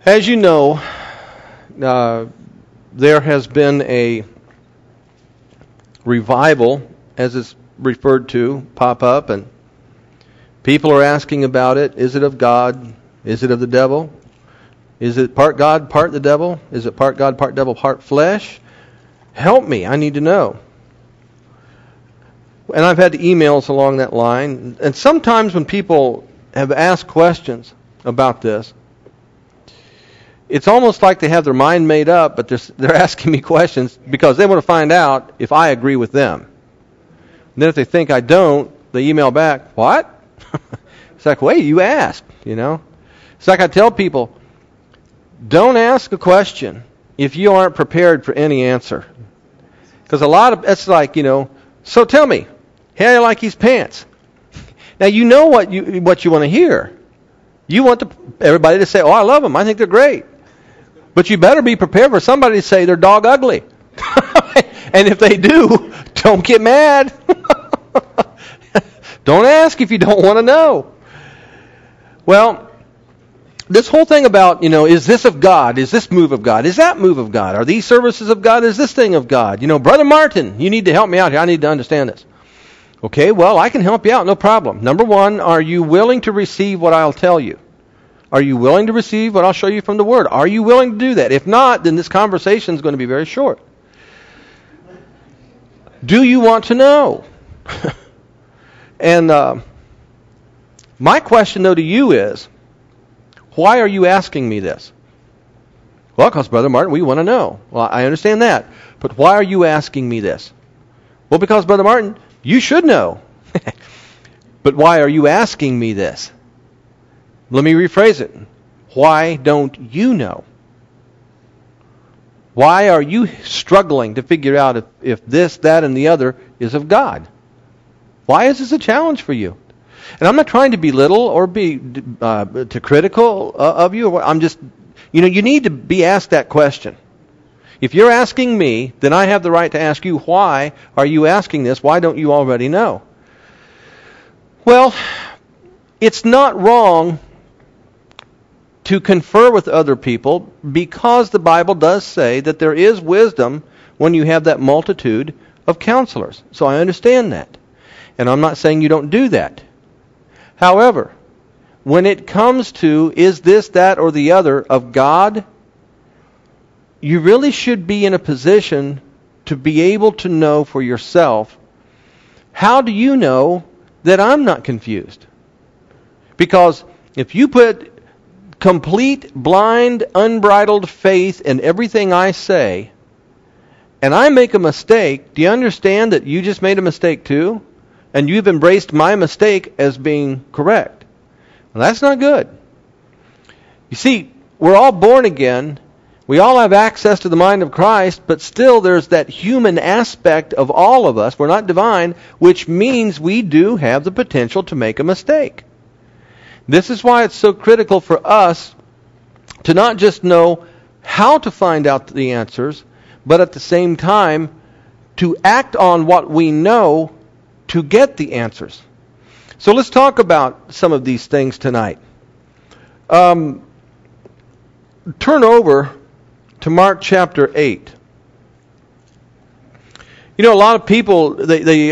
As you know, there has been a revival, as it's referred to, pop up, and people are asking about it. Is it of God? Is it of the devil? Is it part God, part the devil? Is it part God, part devil, part flesh? Help me, I need to know. And I've had emails along that line, and sometimes when people have asked questions about this, it's almost like they have their mind made up, but they're asking me questions because they want to find out if I agree with them. And then if they think I don't, they email back, what? It's like, wait, you asked, It's like I tell people, don't ask a question if you aren't prepared for any answer. Because it's like, so tell me, how do you like these pants? Now you know what you want to hear. You want everybody to say, oh, I love them, I think they're great. But you better be prepared for somebody to say they're dog ugly. And if they do, don't get mad. Don't ask if you don't want to know. Well, this whole thing about, is this of God? Is this move of God? Is that move of God? Are these services of God? Is this thing of God? Brother Martin, you need to help me out here. I need to understand this. Okay, well, I can help you out, no problem. Number one, are you willing to receive what I'll tell you? Are you willing to receive what I'll show you from the Word? Are you willing to do that? If not, then this conversation is going to be very short. Do you want to know? And my question, though, to you is, why are you asking me this? Well, because, Brother Martin, we want to know. Well, I understand that. But why are you asking me this? Well, because, Brother Martin, you should know. But why are you asking me this? Let me rephrase it. Why don't you know? Why are you struggling to figure out if this, that, and the other is of God? Why is this a challenge for you? And I'm not trying to belittle or be too critical of you. I'm just, you need to be asked that question. If you're asking me, then I have the right to ask you, why are you asking this? Why don't you already know? Well, it's not wrong to confer with other people because the Bible does say that there is wisdom when you have that multitude of counselors. So I understand that. And I'm not saying you don't do that. However, when it comes to is this, that, or the other of God, you really should be in a position to be able to know for yourself, how do you know that I'm not confused? Because if you put complete, blind, unbridled faith in everything I say, and I make a mistake, do you understand that you just made a mistake too? And you've embraced my mistake as being correct. Well, that's not good. You see, we're all born again. We all have access to the mind of Christ, but still there's that human aspect of all of us. We're not divine, which means we do have the potential to make a mistake. This is why it's so critical for us to not just know how to find out the answers, but at the same time to act on what we know to get the answers. So let's talk about some of these things tonight. Turn over to Mark chapter 8. A lot of people, they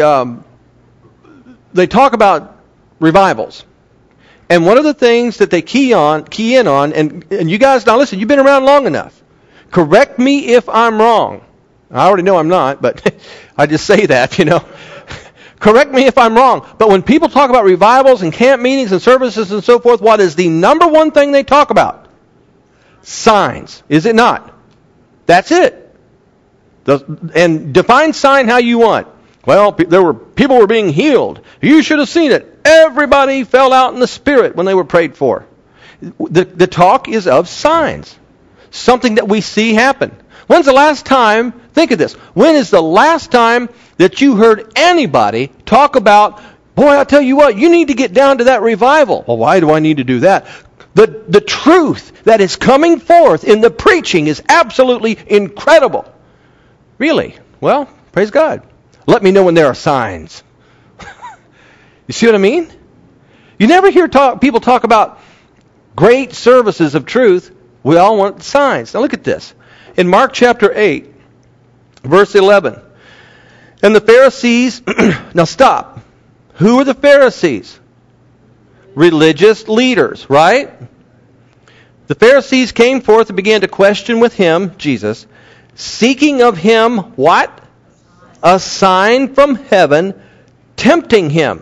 talk about revivals. And one of the things that they key in on, and you guys, now listen, you've been around long enough. Correct me if I'm wrong. I already know I'm not, but I just say that, Correct me if I'm wrong. But when people talk about revivals and camp meetings and services and so forth, what is the number one thing they talk about? Signs. Is it not? That's it. And define sign how you want. Well, people were being healed. You should have seen it. Everybody fell out in the Spirit when they were prayed for. The talk is of signs. Something that we see happen. When's the last time, think of this, when is the last time that you heard anybody talk about, boy, I'll tell you what, you need to get down to that revival. Well, why do I need to do that? The truth that is coming forth in the preaching is absolutely incredible. Really? Well, praise God. Let me know when there are signs. You see what I mean? You never hear people talk about great services of truth We all want signs. Now look at this. In Mark chapter 8, verse 11. And the Pharisees, now stop. Who are the Pharisees? Religious leaders, right? The Pharisees came forth and began to question with him, Jesus, seeking of him what? A sign from heaven, tempting him.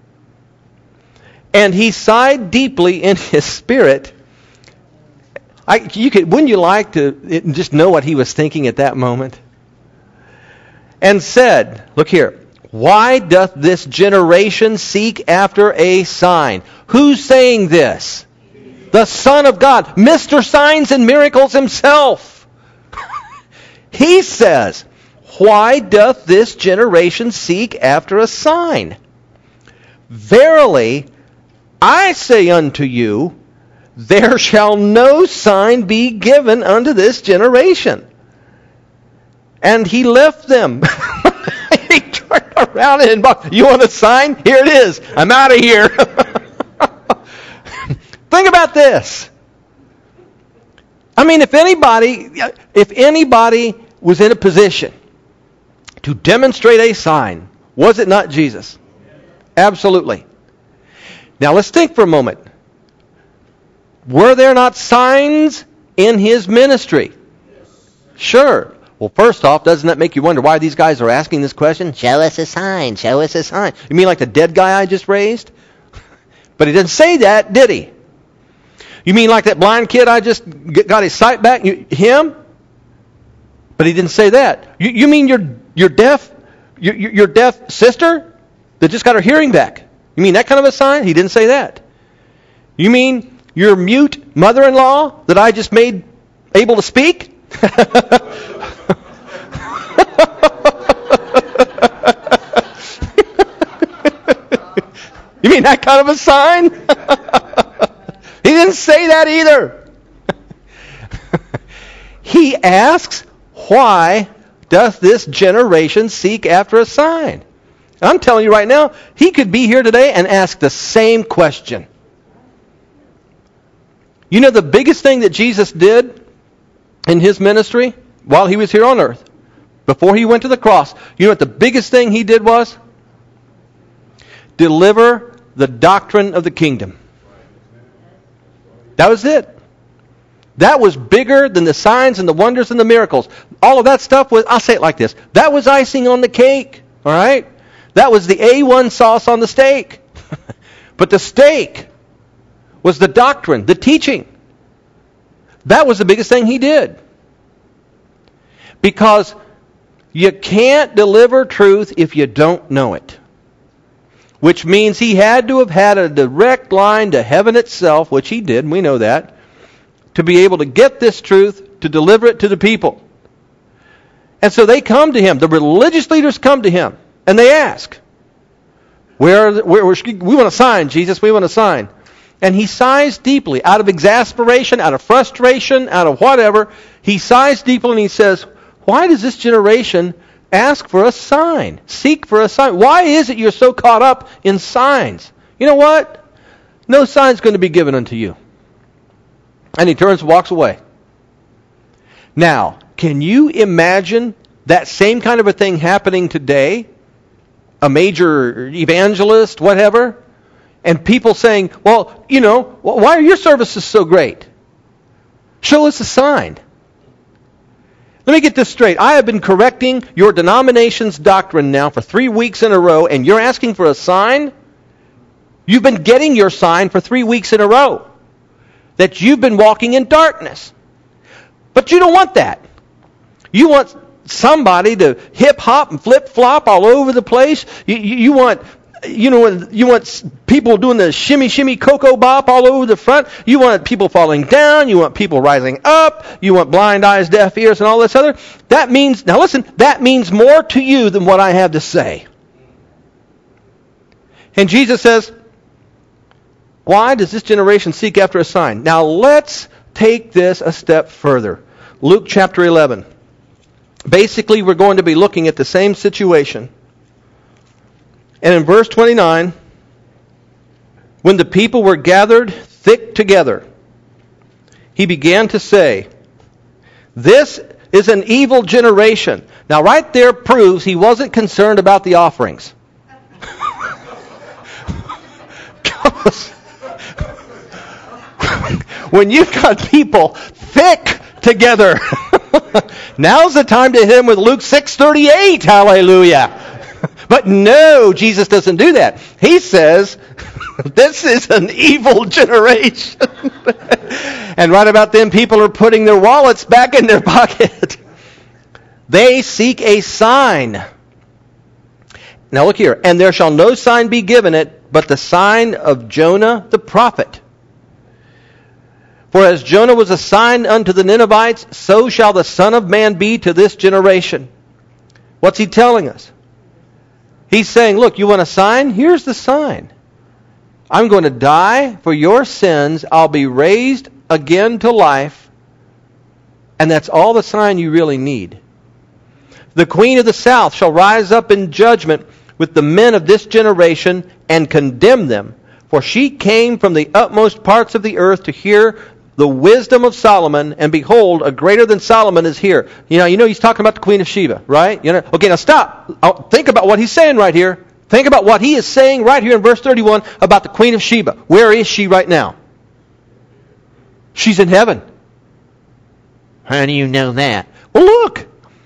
And he sighed deeply in his spirit. Wouldn't you like to just know what he was thinking at that moment? And said, look here, why doth this generation seek after a sign? Who's saying this? The Son of God, Mr. Signs and Miracles himself. He says, why doth this generation seek after a sign? Verily, I say unto you, there shall no sign be given unto this generation. And he left them. He turned around and walked. You want a sign? Here it is. I'm out of here. Think about this. I mean, if anybody was in a position to demonstrate a sign, was it not Jesus? Absolutely. Now let's think for a moment. Were there not signs in his ministry? Sure. Well, first off, doesn't that make you wonder why these guys are asking this question? Show us a sign. Show us a sign. You mean like the dead guy I just raised? But he didn't say that, did he? You mean like that blind kid I just got his sight back? Him? But he didn't say that. You mean your deaf sister that just got her hearing back? You mean that kind of a sign? He didn't say that. You mean your mute mother-in-law that I just made able to speak? You mean that kind of a sign? He didn't say that either. He asks, why doth this generation seek after a sign? I'm telling you right now, he could be here today and ask the same question. You know the biggest thing that Jesus did in his ministry while he was here on earth, before he went to the cross, you know what the biggest thing he did was? Deliver the doctrine of the kingdom. That was it. That was bigger than the signs and the wonders and the miracles. All of that stuff was, I'll say it like this, that was icing on the cake, all right? That was the A1 sauce on the steak. But the steak was the doctrine, the teaching. That was the biggest thing he did. Because you can't deliver truth if you don't know it. Which means he had to have had a direct line to heaven itself, which he did, and we know that, to be able to get this truth, to deliver it to the people. And so they come to him. The religious leaders come to him, and they ask, we want a sign, Jesus, we want a sign. And he sighs deeply, out of exasperation, out of frustration, out of whatever. He sighs deeply and he says, why does this generation ask for a sign? Seek for a sign. Why is it you're so caught up in signs? You know what? No sign's going to be given unto you. And he turns and walks away. Now, can you imagine that same kind of a thing happening today? A major evangelist, whatever? And people saying, well, you know, why are your services so great? Show us a sign. Let me get this straight. I have been correcting your denomination's doctrine now for 3 weeks in a row, and you're asking for a sign? You've been getting your sign for 3 weeks in a row. That you've been walking in darkness. But you don't want that. You want somebody to hip-hop and flip-flop all over the place. You want people doing the shimmy cocoa bop all over the front. You want people falling down. You want people rising up. You want blind eyes, deaf ears, and all this other. That means, now listen, that means more to you than what I have to say. And Jesus says, why does this generation seek after a sign? Now let's take this a step further. Luke chapter 11. Basically, we're going to be looking at the same situation. And in verse 29, when the people were gathered thick together, he began to say, "This is an evil generation." Now right there proves he wasn't concerned about the offerings. When you've got people thick together, now's the time to hit him with Luke 6:38. Hallelujah. But no, Jesus doesn't do that. He says, this is an evil generation. And right about then, people are putting their wallets back in their pocket. They seek a sign. Now look here. "And there shall no sign be given it, but the sign of Jonah the prophet. For as Jonah was a sign unto the Ninevites, so shall the Son of Man be to this generation." What's he telling us? He's saying, look, you want a sign? Here's the sign. I'm going to die for your sins. I'll be raised again to life. And that's all the sign you really need. "The queen of the south shall rise up in judgment with the men of this generation and condemn them. For she came from the utmost parts of the earth to hear the wisdom of Solomon, and behold, a greater than Solomon is here." You know he's talking about the Queen of Sheba, right? Okay, now stop. Think about what he's saying right here. Think about what he is saying right here in verse 31 about the Queen of Sheba. Where is she right now? She's in heaven. How do you know that? Well, look.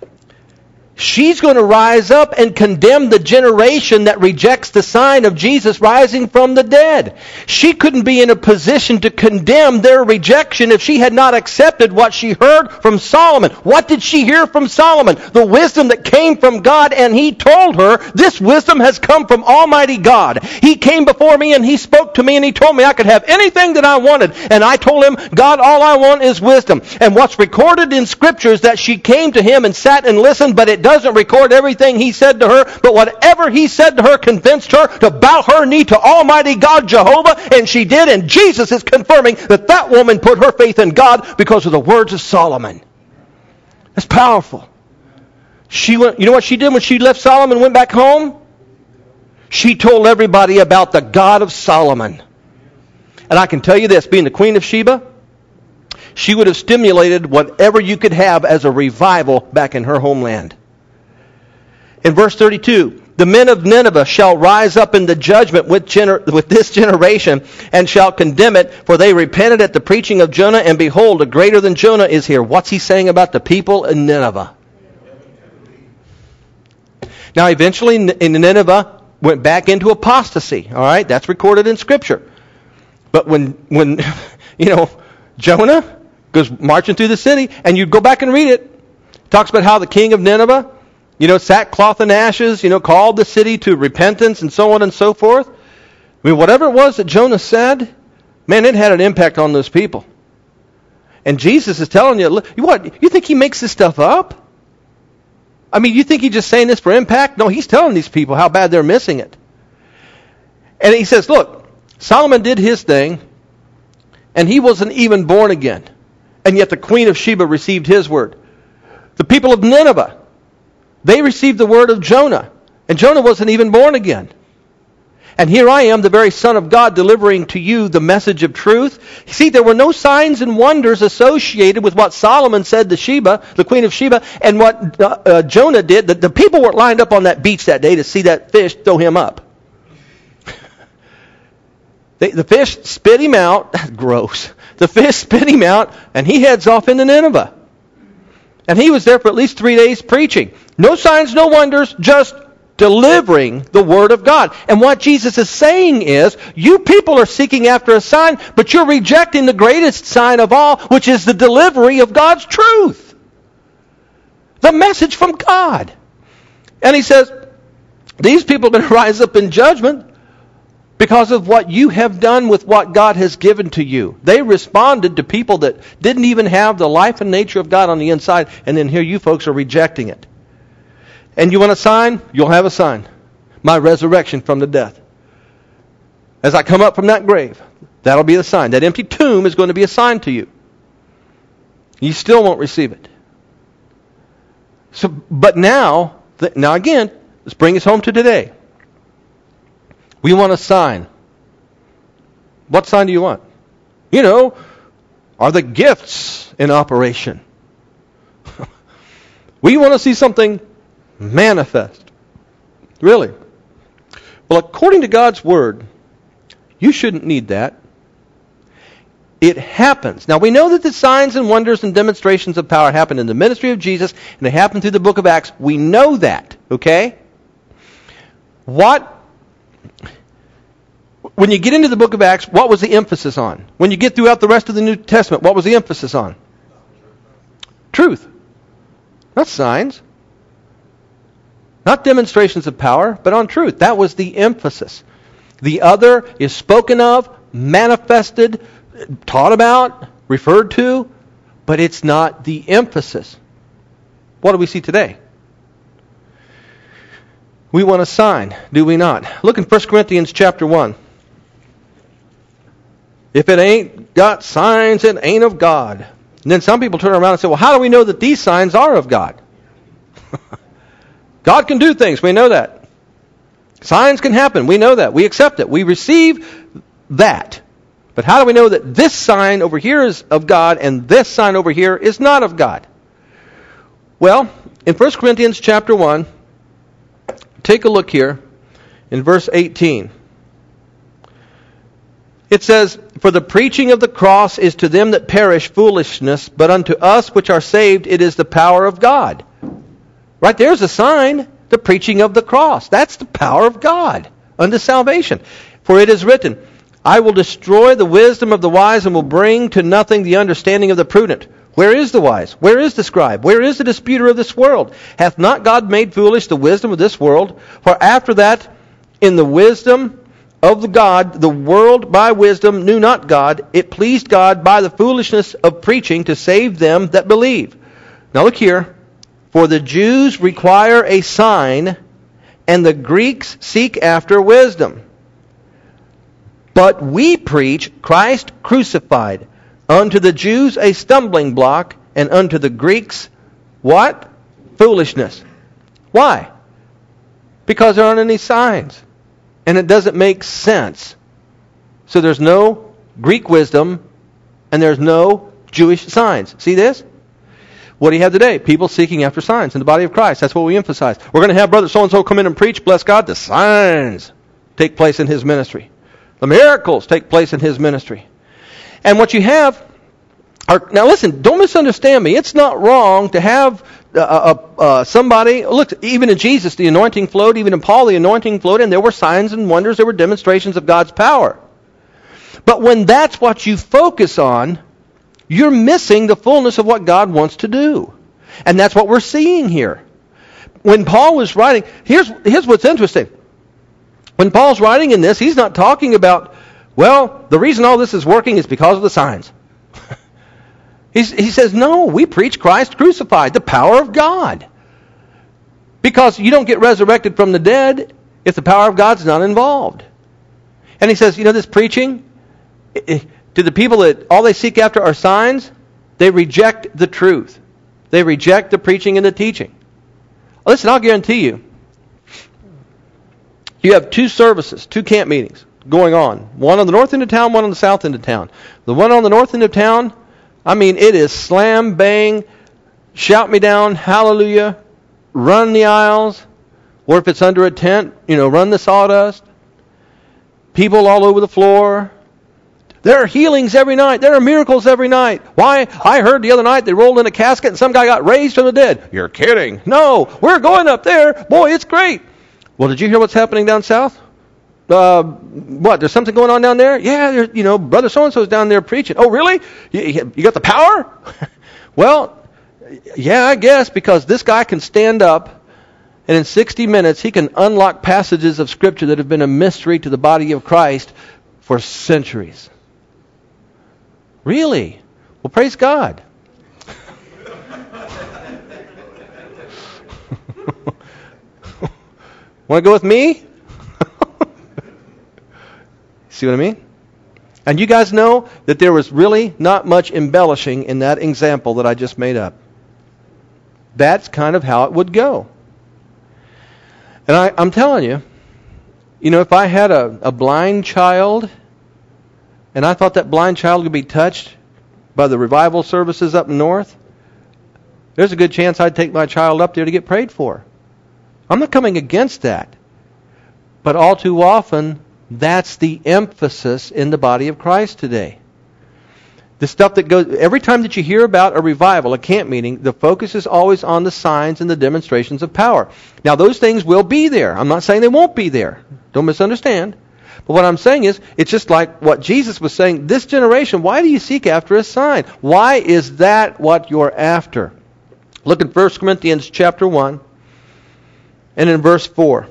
She's going to rise up and condemn the generation that rejects the sign of Jesus rising from the dead. She couldn't be in a position to condemn their rejection if she had not accepted what she heard from Solomon. What did she hear from Solomon? The wisdom that came from God, and he told her, this wisdom has come from Almighty God. He came before me and he spoke to me and he told me I could have anything that I wanted. And I told him, God, all I want is wisdom. And what's recorded in Scripture is that she came to him and sat and listened, but it doesn't record everything he said to her, but whatever he said to her convinced her to bow her knee to Almighty God Jehovah, and she did, and Jesus is confirming that that woman put her faith in God because of the words of Solomon. That's powerful. You know what she did when she left Solomon and went back home? She told everybody about the God of Solomon. And I can tell you this, being the Queen of Sheba, she would have stimulated whatever you could have as a revival back in her homeland. In verse 32, "The men of Nineveh shall rise up in the judgment with this generation and shall condemn it, for they repented at the preaching of Jonah, and behold, a greater than Jonah is here." What's he saying about the people in Nineveh? Now, eventually, Nineveh went back into apostasy. All right, that's recorded in Scripture. But when Jonah goes marching through the city, and you go back and read it, it talks about how the king of Nineveh, sackcloth and ashes, called the city to repentance and so on and so forth. I mean, whatever it was that Jonah said, man, it had an impact on those people. And Jesus is telling you, what, you think he makes this stuff up? I mean, you think he's just saying this for impact? No, he's telling these people how bad they're missing it. And he says, look, Solomon did his thing, and he wasn't even born again. And yet the Queen of Sheba received his word. The people of Nineveh, they received the word of Jonah. And Jonah wasn't even born again. And here I am, the very Son of God, delivering to you the message of truth. See, there were no signs and wonders associated with what Solomon said to Sheba, the Queen of Sheba, and what Jonah did. The people weren't lined up on that beach that day to see that fish throw him up. The fish spit him out. That's gross. The fish spit him out, and he heads off into Nineveh. And he was there for at least 3 days preaching. No signs, no wonders, just delivering the Word of God. And what Jesus is saying is, you people are seeking after a sign, but you're rejecting the greatest sign of all, which is the delivery of God's truth. The message from God. And he says, these people are going to rise up in judgment because of what you have done with what God has given to you. They responded to people that didn't even have the life and nature of God on the inside, and then here you folks are rejecting it. And you want a sign? You'll have a sign. My resurrection from the death. As I come up from that grave, that'll be the sign. That empty tomb is going to be a sign to you. You still won't receive it. But now again, let's bring us home to today. We want a sign. What sign do you want? Are the gifts in operation? We want to see something manifest. Really. Well, according to God's Word, you shouldn't need that. It happens. Now, we know that the signs and wonders and demonstrations of power happen in the ministry of Jesus, and they happen through the book of Acts. We know that, okay? When you get into the book of Acts, what was the emphasis on? When you get throughout the rest of the New Testament, what was the emphasis on? Truth. Not signs. Not demonstrations of power, but on truth. That was the emphasis. The other is spoken of, manifested, taught about, referred to, but it's not the emphasis. What do we see today? We want a sign, do we not? Look in 1 Corinthians chapter 1. If it ain't got signs, it ain't of God. And then some people turn around and say, well, how do we know that these signs are of God? God can do things. We know that. Signs can happen. We know that. We accept it. We receive that. But how do we know that this sign over here is of God and this sign over here is not of God? Well, in 1 Corinthians chapter 1, take a look here in verse 18. It says, for the preaching of the cross is to them that perish foolishness, but unto us which are saved it is the power of God. Right there's a sign, the preaching of the cross. That's the power of God unto salvation. For it is written, I will destroy the wisdom of the wise and will bring to nothing the understanding of the prudent. Where is the wise? Where is the scribe? Where is the disputer of this world? Hath not God made foolish the wisdom of this world? For after that, in the wisdom of the God, the world by wisdom knew not God. It pleased God by the foolishness of preaching to save them that believe. Now look here. For the Jews require a sign, and the Greeks seek after wisdom. But we preach Christ crucified, unto the Jews a stumbling block, and unto the Greeks, what? Foolishness. Why? Because there aren't any signs. And it doesn't make sense. So there's no Greek wisdom, and there's no Jewish signs. See this? What do you have today? People seeking after signs in the body of Christ. That's what we emphasize. We're going to have brother so-and-so come in and preach. Bless God. The signs take place in his ministry. The miracles take place in his ministry. And what you have are... Now listen, don't misunderstand me. It's not wrong to have somebody... Look, even in Jesus, the anointing flowed. Even in Paul, the anointing flowed. And there were signs and wonders. There were demonstrations of God's power. But when that's what you focus on, you're missing the fullness of what God wants to do. And that's what we're seeing here. When Paul was writing, here's what's interesting. When Paul's writing in this, he's not talking about, well, the reason all this is working is because of the signs. He says, no, we preach Christ crucified, the power of God. Because you don't get resurrected from the dead if the power of God's not involved. And he says, this preaching... To the people that all they seek after are signs, they reject the truth. They reject the preaching and the teaching. Listen, I'll guarantee you, you have two services, two camp meetings going on. One on the north end of town, one on the south end of town. The one on the north end of town, it is slam, bang, shout me down, hallelujah, run the aisles, or if it's under a tent, run the sawdust. People all over the floor. There are healings every night. There are miracles every night. Why? I heard the other night they rolled in a casket and some guy got raised from the dead. You're kidding. No, we're going up there. Boy, it's great. Well, did you hear what's happening down south? What? There's something going on down there? Yeah, brother so-and-so's down there preaching. Oh, really? You got the power? Well, yeah, I guess, because this guy can stand up and in 60 minutes he can unlock passages of Scripture that have been a mystery to the body of Christ for centuries. Really? Well, praise God. Want to go with me? See what I mean? And you guys know that there was really not much embellishing in that example that I just made up. That's kind of how it would go. And I'm telling you, if I had a blind child, and I thought that blind child could be touched, by the revival services up north, there's a good chance I'd take my child up there to get prayed for. I'm not coming against that. But all too often, that's the emphasis in the body of Christ today. The stuff that goes, every time that you hear about a revival, a camp meeting, the focus is always on the signs and the demonstrations of power. Now, those things will be there. I'm not saying they won't be there. Don't misunderstand. But what I'm saying is, it's just like what Jesus was saying, this generation, why do you seek after a sign? Why is that what you're after? Look at 1 Corinthians chapter 1, and in verse 4.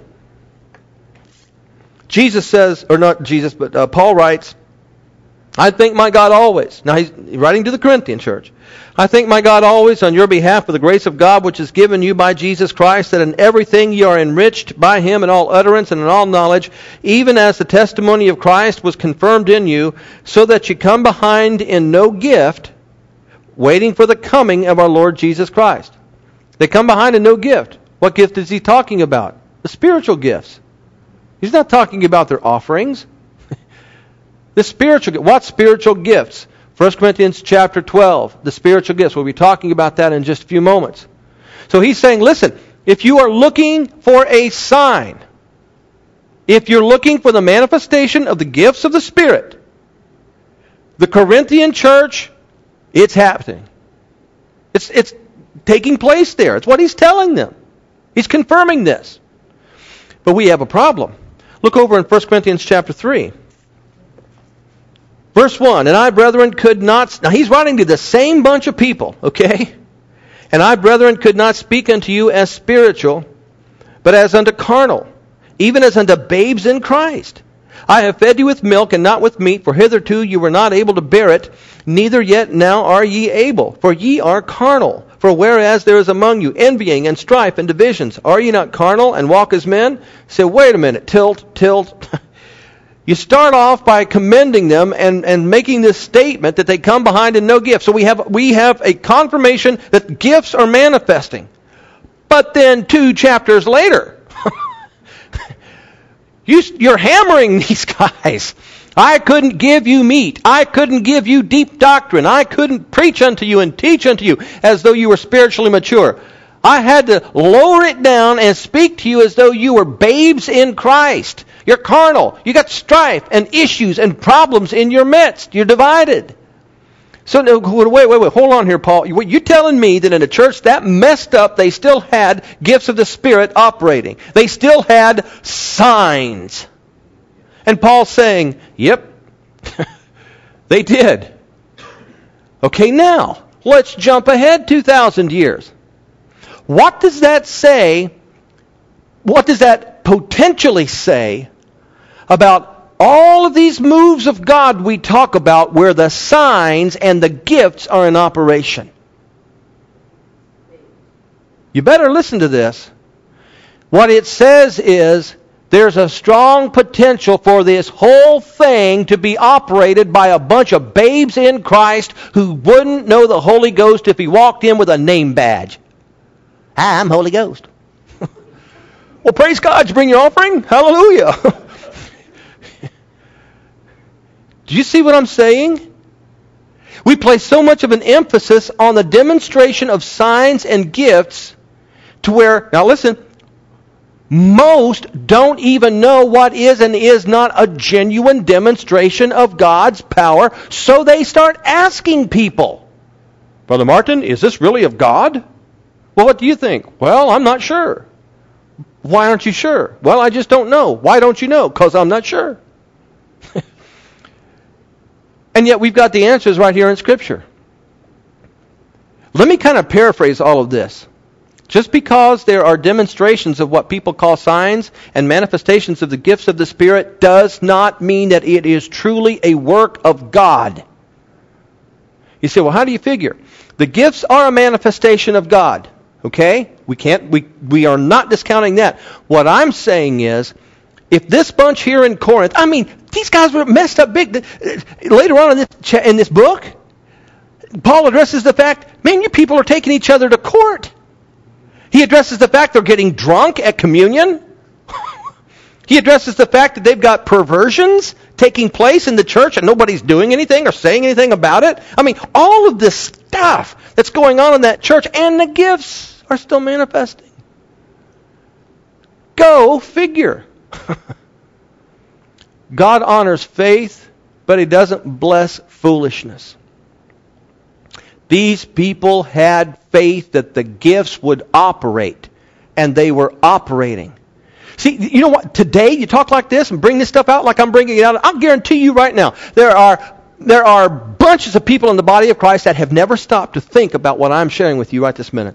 Jesus says, or not Jesus, but Paul writes, I thank my God always. Now he's writing to the Corinthian church. I thank my God always on your behalf for the grace of God which is given you by Jesus Christ, that in everything you are enriched by Him in all utterance and in all knowledge, even as the testimony of Christ was confirmed in you, so that you come behind in no gift, waiting for the coming of our Lord Jesus Christ. They come behind in no gift. What gift is he talking about? The spiritual gifts. He's not talking about their offerings. The spiritual, what spiritual gifts? 1 Corinthians chapter 12, the spiritual gifts. We'll be talking about that in just a few moments. So he's saying, listen, if you are looking for a sign, if you're looking for the manifestation of the gifts of the Spirit, the Corinthian church, it's happening. It's taking place there. It's what he's telling them. He's confirming this. But we have a problem. Look over in 1 Corinthians chapter 3. Verse 1, and I, brethren, could not... Now, he's writing to the same bunch of people, okay? And I, brethren, could not speak unto you as spiritual, but as unto carnal, even as unto babes in Christ. I have fed you with milk and not with meat, for hitherto you were not able to bear it, neither yet now are ye able, for ye are carnal. For whereas there is among you envying and strife and divisions, are ye not carnal and walk as men? Say, wait a minute, tilt. You start off by commending them and making this statement that they come behind in no gift. So we have a confirmation that gifts are manifesting. But then 2 chapters later, you're hammering these guys. I couldn't give you meat. I couldn't give you deep doctrine. I couldn't preach unto you and teach unto you as though you were spiritually mature. I had to lower it down and speak to you as though you were babes in Christ. You're carnal. You got strife and issues and problems in your midst. You're divided. So wait. Hold on here, Paul. You're telling me that in a church that messed up, they still had gifts of the Spirit operating. They still had signs. And Paul's saying, yep, they did. Okay, now, let's jump ahead 2,000 years. What does that say? What does that potentially say about all of these moves of God we talk about where the signs and the gifts are in operation? You better listen to this. What it says is there's a strong potential for this whole thing to be operated by a bunch of babes in Christ who wouldn't know the Holy Ghost if he walked in with a name badge. I'm Holy Ghost. Well, praise God. You bring your offering? Hallelujah. Do you see what I'm saying? We place so much of an emphasis on the demonstration of signs and gifts to where, now listen, most don't even know what is and is not a genuine demonstration of God's power, so they start asking people, Brother Martin, is this really of God? Well, what do you think? Well, I'm not sure. Why aren't you sure? Well, I just don't know. Why don't you know? Because I'm not sure. And yet we've got the answers right here in Scripture. Let me kind of paraphrase all of this. Just because there are demonstrations of what people call signs and manifestations of the gifts of the Spirit does not mean that it is truly a work of God. You say, well, how do you figure? The gifts are a manifestation of God. Okay? We are not discounting that. What I'm saying is, if this bunch here in Corinth, I mean, these guys were messed up big. Later on in this book, Paul addresses the fact, man, you people are taking each other to court. He addresses the fact they're getting drunk at communion. He addresses the fact that they've got perversions taking place in the church and nobody's doing anything or saying anything about it. I mean, all of this stuff that's going on in that church, and the gifts are still manifesting. Go figure. God honors faith, but He doesn't bless foolishness. These people had faith that the gifts would operate, and they were operating. See, you know what? Today, you talk like this and bring this stuff out like I'm bringing it out. I'll guarantee you right now, there are bunches of people in the body of Christ that have never stopped to think about what I'm sharing with you right this minute.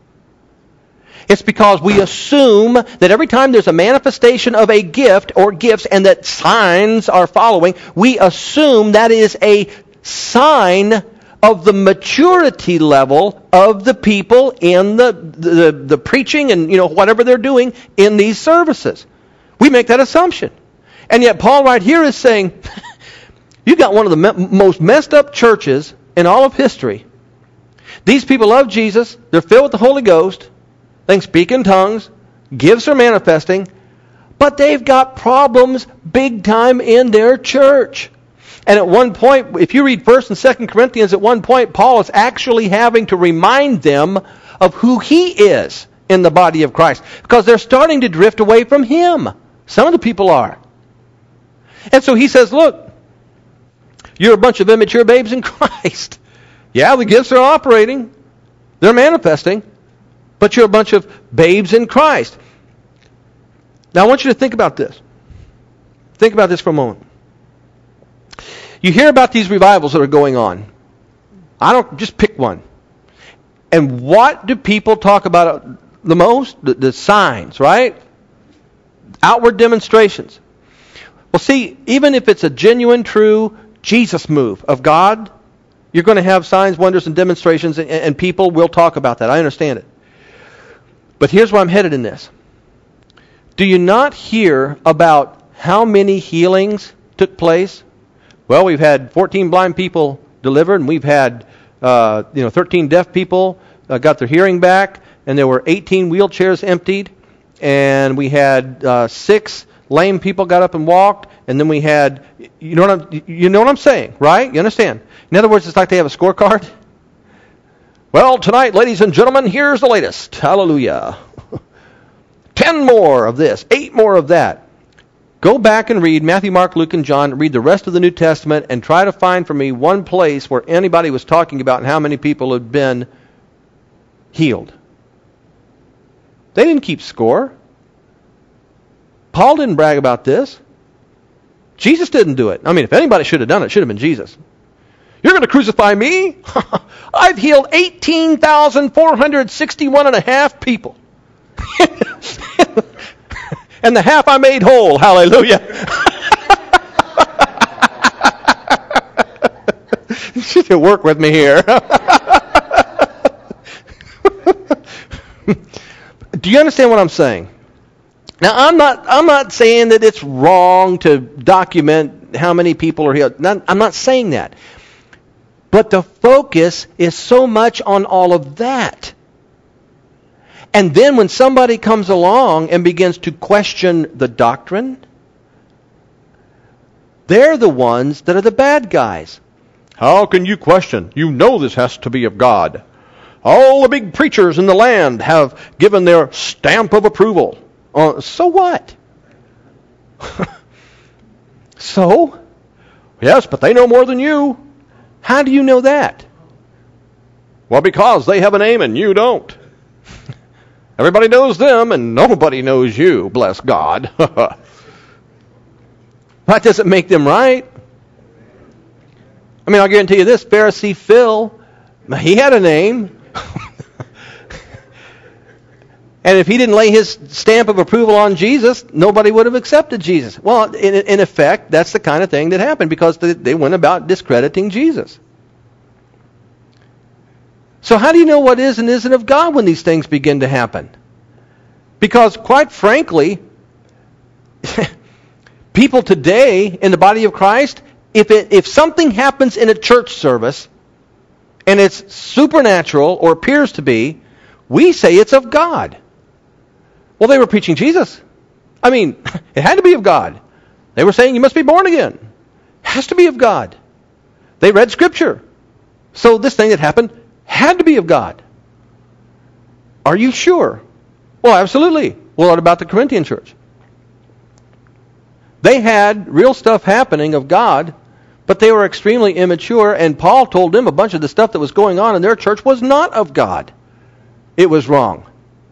It's because we assume that every time there's a manifestation of a gift or gifts and that signs are following, we assume that is a sign of the maturity level of the people in the preaching and whatever they're doing in these services. We make that assumption. And yet Paul right here is saying, you've got one of the most messed up churches in all of history. These people love Jesus. They're filled with the Holy Ghost. They can speak in tongues. Gifts are manifesting. But they've got problems big time in their church. And at one point, if you read 1st and 2nd Corinthians, at one point, Paul is actually having to remind them of who he is in the body of Christ. Because they're starting to drift away from him. Some of the people are. And so he says, look, you're a bunch of immature babes in Christ. Yeah, the gifts are operating. They're manifesting. But you're a bunch of babes in Christ. Now I want you to think about this. Think about this for a moment. You hear about these revivals that are going on. I don't just pick one. And what do people talk about the most? The signs, right? Outward demonstrations. Well, see, even if it's a genuine, true Jesus move of God, you're going to have signs, wonders, and demonstrations, and people will talk about that. I understand it. But here's where I'm headed in this. Do you not hear about how many healings took place? Well, we've had 14 blind people delivered, and we've had 13 deaf people got their hearing back, and there were 18 wheelchairs emptied, and we had 6 lame people got up and walked, and then we had, you know what I'm saying, right? You understand? In other words, it's like they have a scorecard. Well, tonight, ladies and gentlemen, here's the latest. Hallelujah. 10 more of this, 8 more of that. Go back and read Matthew, Mark, Luke, and John. Read the rest of the New Testament and try to find for me one place where anybody was talking about how many people had been healed. They didn't keep score. Paul didn't brag about this. Jesus didn't do it. I mean, if anybody should have done it, it should have been Jesus. You're going to crucify me? I've healed 18,461 and a half people. And the half I made whole. Hallelujah. You can work with me here. Do you understand what I'm saying? Now, I'm not saying that it's wrong to document how many people are healed. I'm not saying that. But the focus is so much on all of that. And then when somebody comes along and begins to question the doctrine, they're the ones that are the bad guys. How can you question? You know this has to be of God. All the big preachers in the land have given their stamp of approval. So what? So? Yes, but they know more than you. How do you know that? Well, because they have a name and you don't. Everybody knows them and nobody knows you, bless God. That doesn't make them right. I mean, I'll guarantee you this, Pharisee Phil, he had a name. And if he didn't lay his stamp of approval on Jesus, nobody would have accepted Jesus. Well, in effect, that's the kind of thing that happened because they went about discrediting Jesus. So how do you know what is and isn't of God when these things begin to happen? Because quite frankly, people today in the body of Christ, if something happens in a church service and it's supernatural or appears to be, we say it's of God. Well, they were preaching Jesus. I mean, it had to be of God. They were saying you must be born again. Has to be of God. They read Scripture. So this thing that happened had to be of God. Are you sure? Well, absolutely. Well, what about the Corinthian church? They had real stuff happening of God, but they were extremely immature, and Paul told them a bunch of the stuff that was going on in their church was not of God. It was wrong.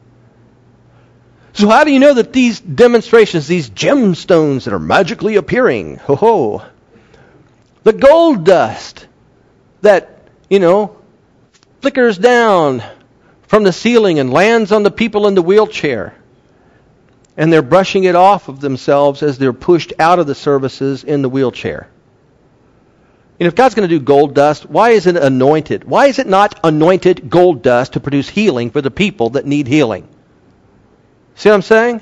So how do you know that these demonstrations, these gemstones that are magically appearing, the gold dust that, flickers down from the ceiling and lands on the people in the wheelchair, and they're brushing it off of themselves as they're pushed out of the services in the wheelchair? If God's going to do gold dust, why is it anointed? Why is it not anointed gold dust to produce healing for the people that need healing? See what I'm saying?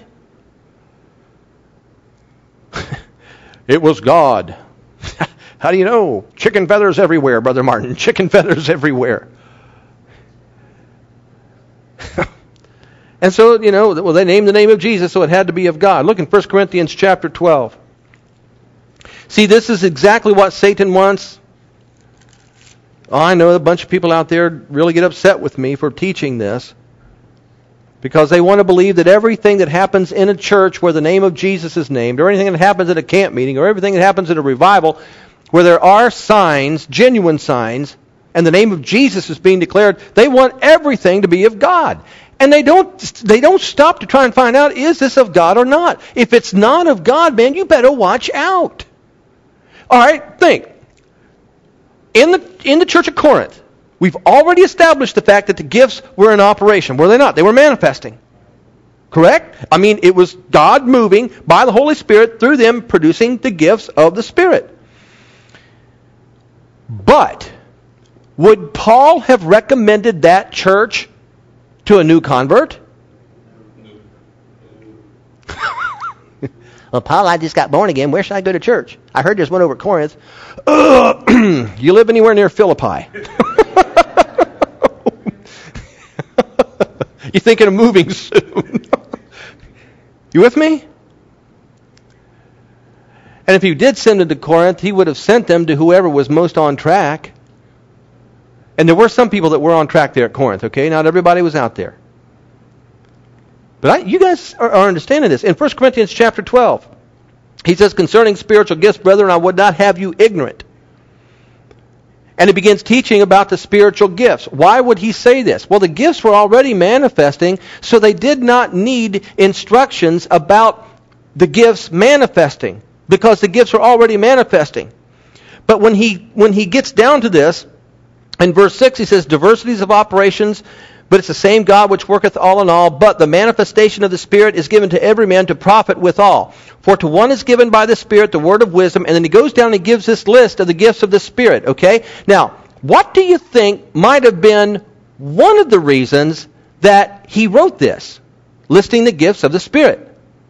It was God. How do you know? Chicken feathers everywhere, Brother Martin. Chicken feathers everywhere. And so, they named the name of Jesus, so it had to be of God. Look in 1 Corinthians chapter 12. See, this is exactly what Satan wants. Oh, I know a bunch of people out there really get upset with me for teaching this, because they want to believe that everything that happens in a church where the name of Jesus is named, or anything that happens at a camp meeting, or everything that happens at a revival, where there are signs, genuine signs, and the name of Jesus is being declared, they want everything to be of God. And they don't stop to try and find out, is this of God or not? If it's not of God, man, you better watch out. All right, think. In the church of Corinth, we've already established the fact that the gifts were in operation. Were they not? They were manifesting. Correct? I mean, it was God moving by the Holy Spirit through them, producing the gifts of the Spirit. But would Paul have recommended that church to a new convert? Well, Paul, I just got born again. Where should I go to church? I heard there's one over at Corinth. You live anywhere near Philippi? You're thinking of moving soon. You with me? And if he did send them to Corinth, he would have sent them to whoever was most on track. And there were some people that were on track there at Corinth, okay? Not everybody was out there. But you guys are understanding this. In 1 Corinthians chapter 12, he says, concerning spiritual gifts, brethren, I would not have you ignorant. And he begins teaching about the spiritual gifts. Why would he say this? Well, the gifts were already manifesting, so they did not need instructions about the gifts manifesting, because the gifts were already manifesting. But when he gets down to this, in verse 6, he says, diversities of operations, but it's the same God which worketh all in all, but the manifestation of the Spirit is given to every man to profit withal. For to one is given by the Spirit the word of wisdom, and then he goes down and gives this list of the gifts of the Spirit, okay? Now, what do you think might have been one of the reasons that he wrote this, listing the gifts of the Spirit?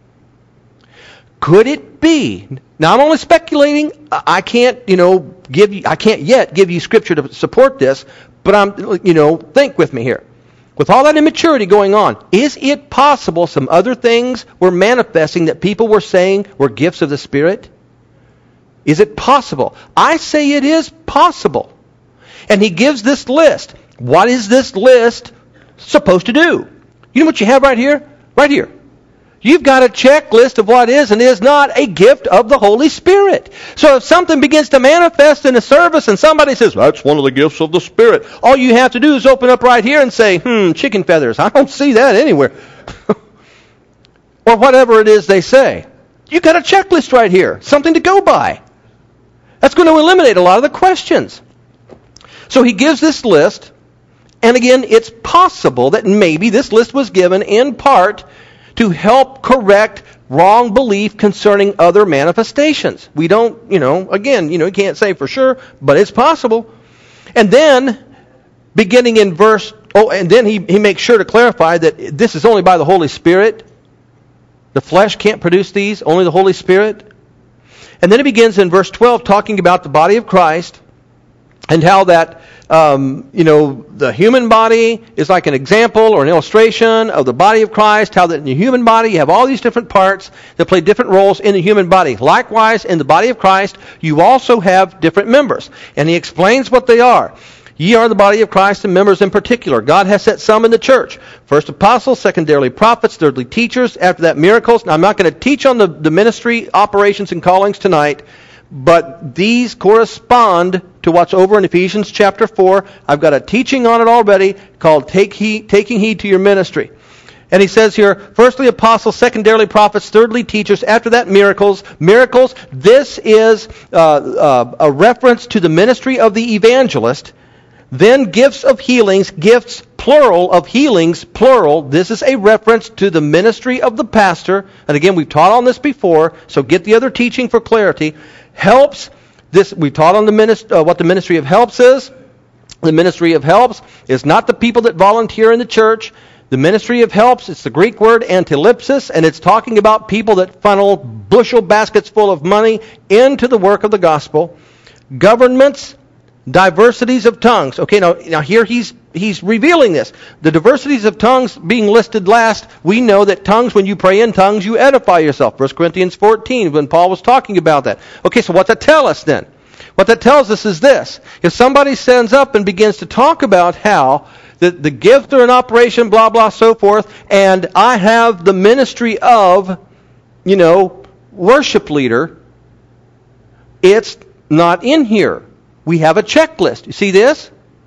Could it be? Now, I'm only speculating. I can't yet give you scripture to support this, but think with me here. With all that immaturity going on, is it possible some other things were manifesting that people were saying were gifts of the Spirit? Is it possible? I say it is possible. And he gives this list. What is this list supposed to do? You know what you have right here? Right here. You've got a checklist of what is and is not a gift of the Holy Spirit. So if something begins to manifest in a service and somebody says, that's one of the gifts of the Spirit, all you have to do is open up right here and say, chicken feathers. I don't see that anywhere. Or whatever it is they say. You've got a checklist right here. Something to go by. That's going to eliminate a lot of the questions. So he gives this list. And again, it's possible that maybe this list was given in part to help correct wrong belief concerning other manifestations. We don't, you can't say for sure, but it's possible. And then, beginning in then he makes sure to clarify that this is only by the Holy Spirit. The flesh can't produce these, only the Holy Spirit. And then he begins in verse 12 talking about the body of Christ, and how that, the human body is like an example or an illustration of the body of Christ, how that in the human body you have all these different parts that play different roles in the human body. Likewise, in the body of Christ, you also have different members. And he explains what they are. Ye are the body of Christ, and members in particular. God has set some in the church. First apostles, secondarily prophets, thirdly teachers, after that miracles. Now I'm not going to teach on the ministry operations and callings tonight, but these correspond to what's over in Ephesians chapter 4. I've got a teaching on it already called Taking Heed to Your Ministry. And he says here, firstly apostles, secondarily prophets, thirdly teachers, after that miracles. Miracles, this is a reference to the ministry of the evangelist. Then gifts of healings, gifts plural of healings, plural. This is a reference to the ministry of the pastor. And again, we've taught on this before, so get the other teaching for clarity. Helps, this we taught on what the ministry of helps is. The ministry of helps is not the people that volunteer in the church. The ministry of helps, it's the Greek word antilepsis, and it's talking about people that funnel bushel baskets full of money into the work of the gospel. Governments, diversities of tongues. Okay, now here he's revealing this. The diversities of tongues being listed last, we know that tongues, when you pray in tongues, you edify yourself. 1 Corinthians 14, when Paul was talking about that. Okay, so what's that tell us then? What that tells us is this. If somebody stands up and begins to talk about how the gifts are in operation, blah, blah, so forth, and I have the ministry of, worship leader, it's not in here. We have a checklist. You see this?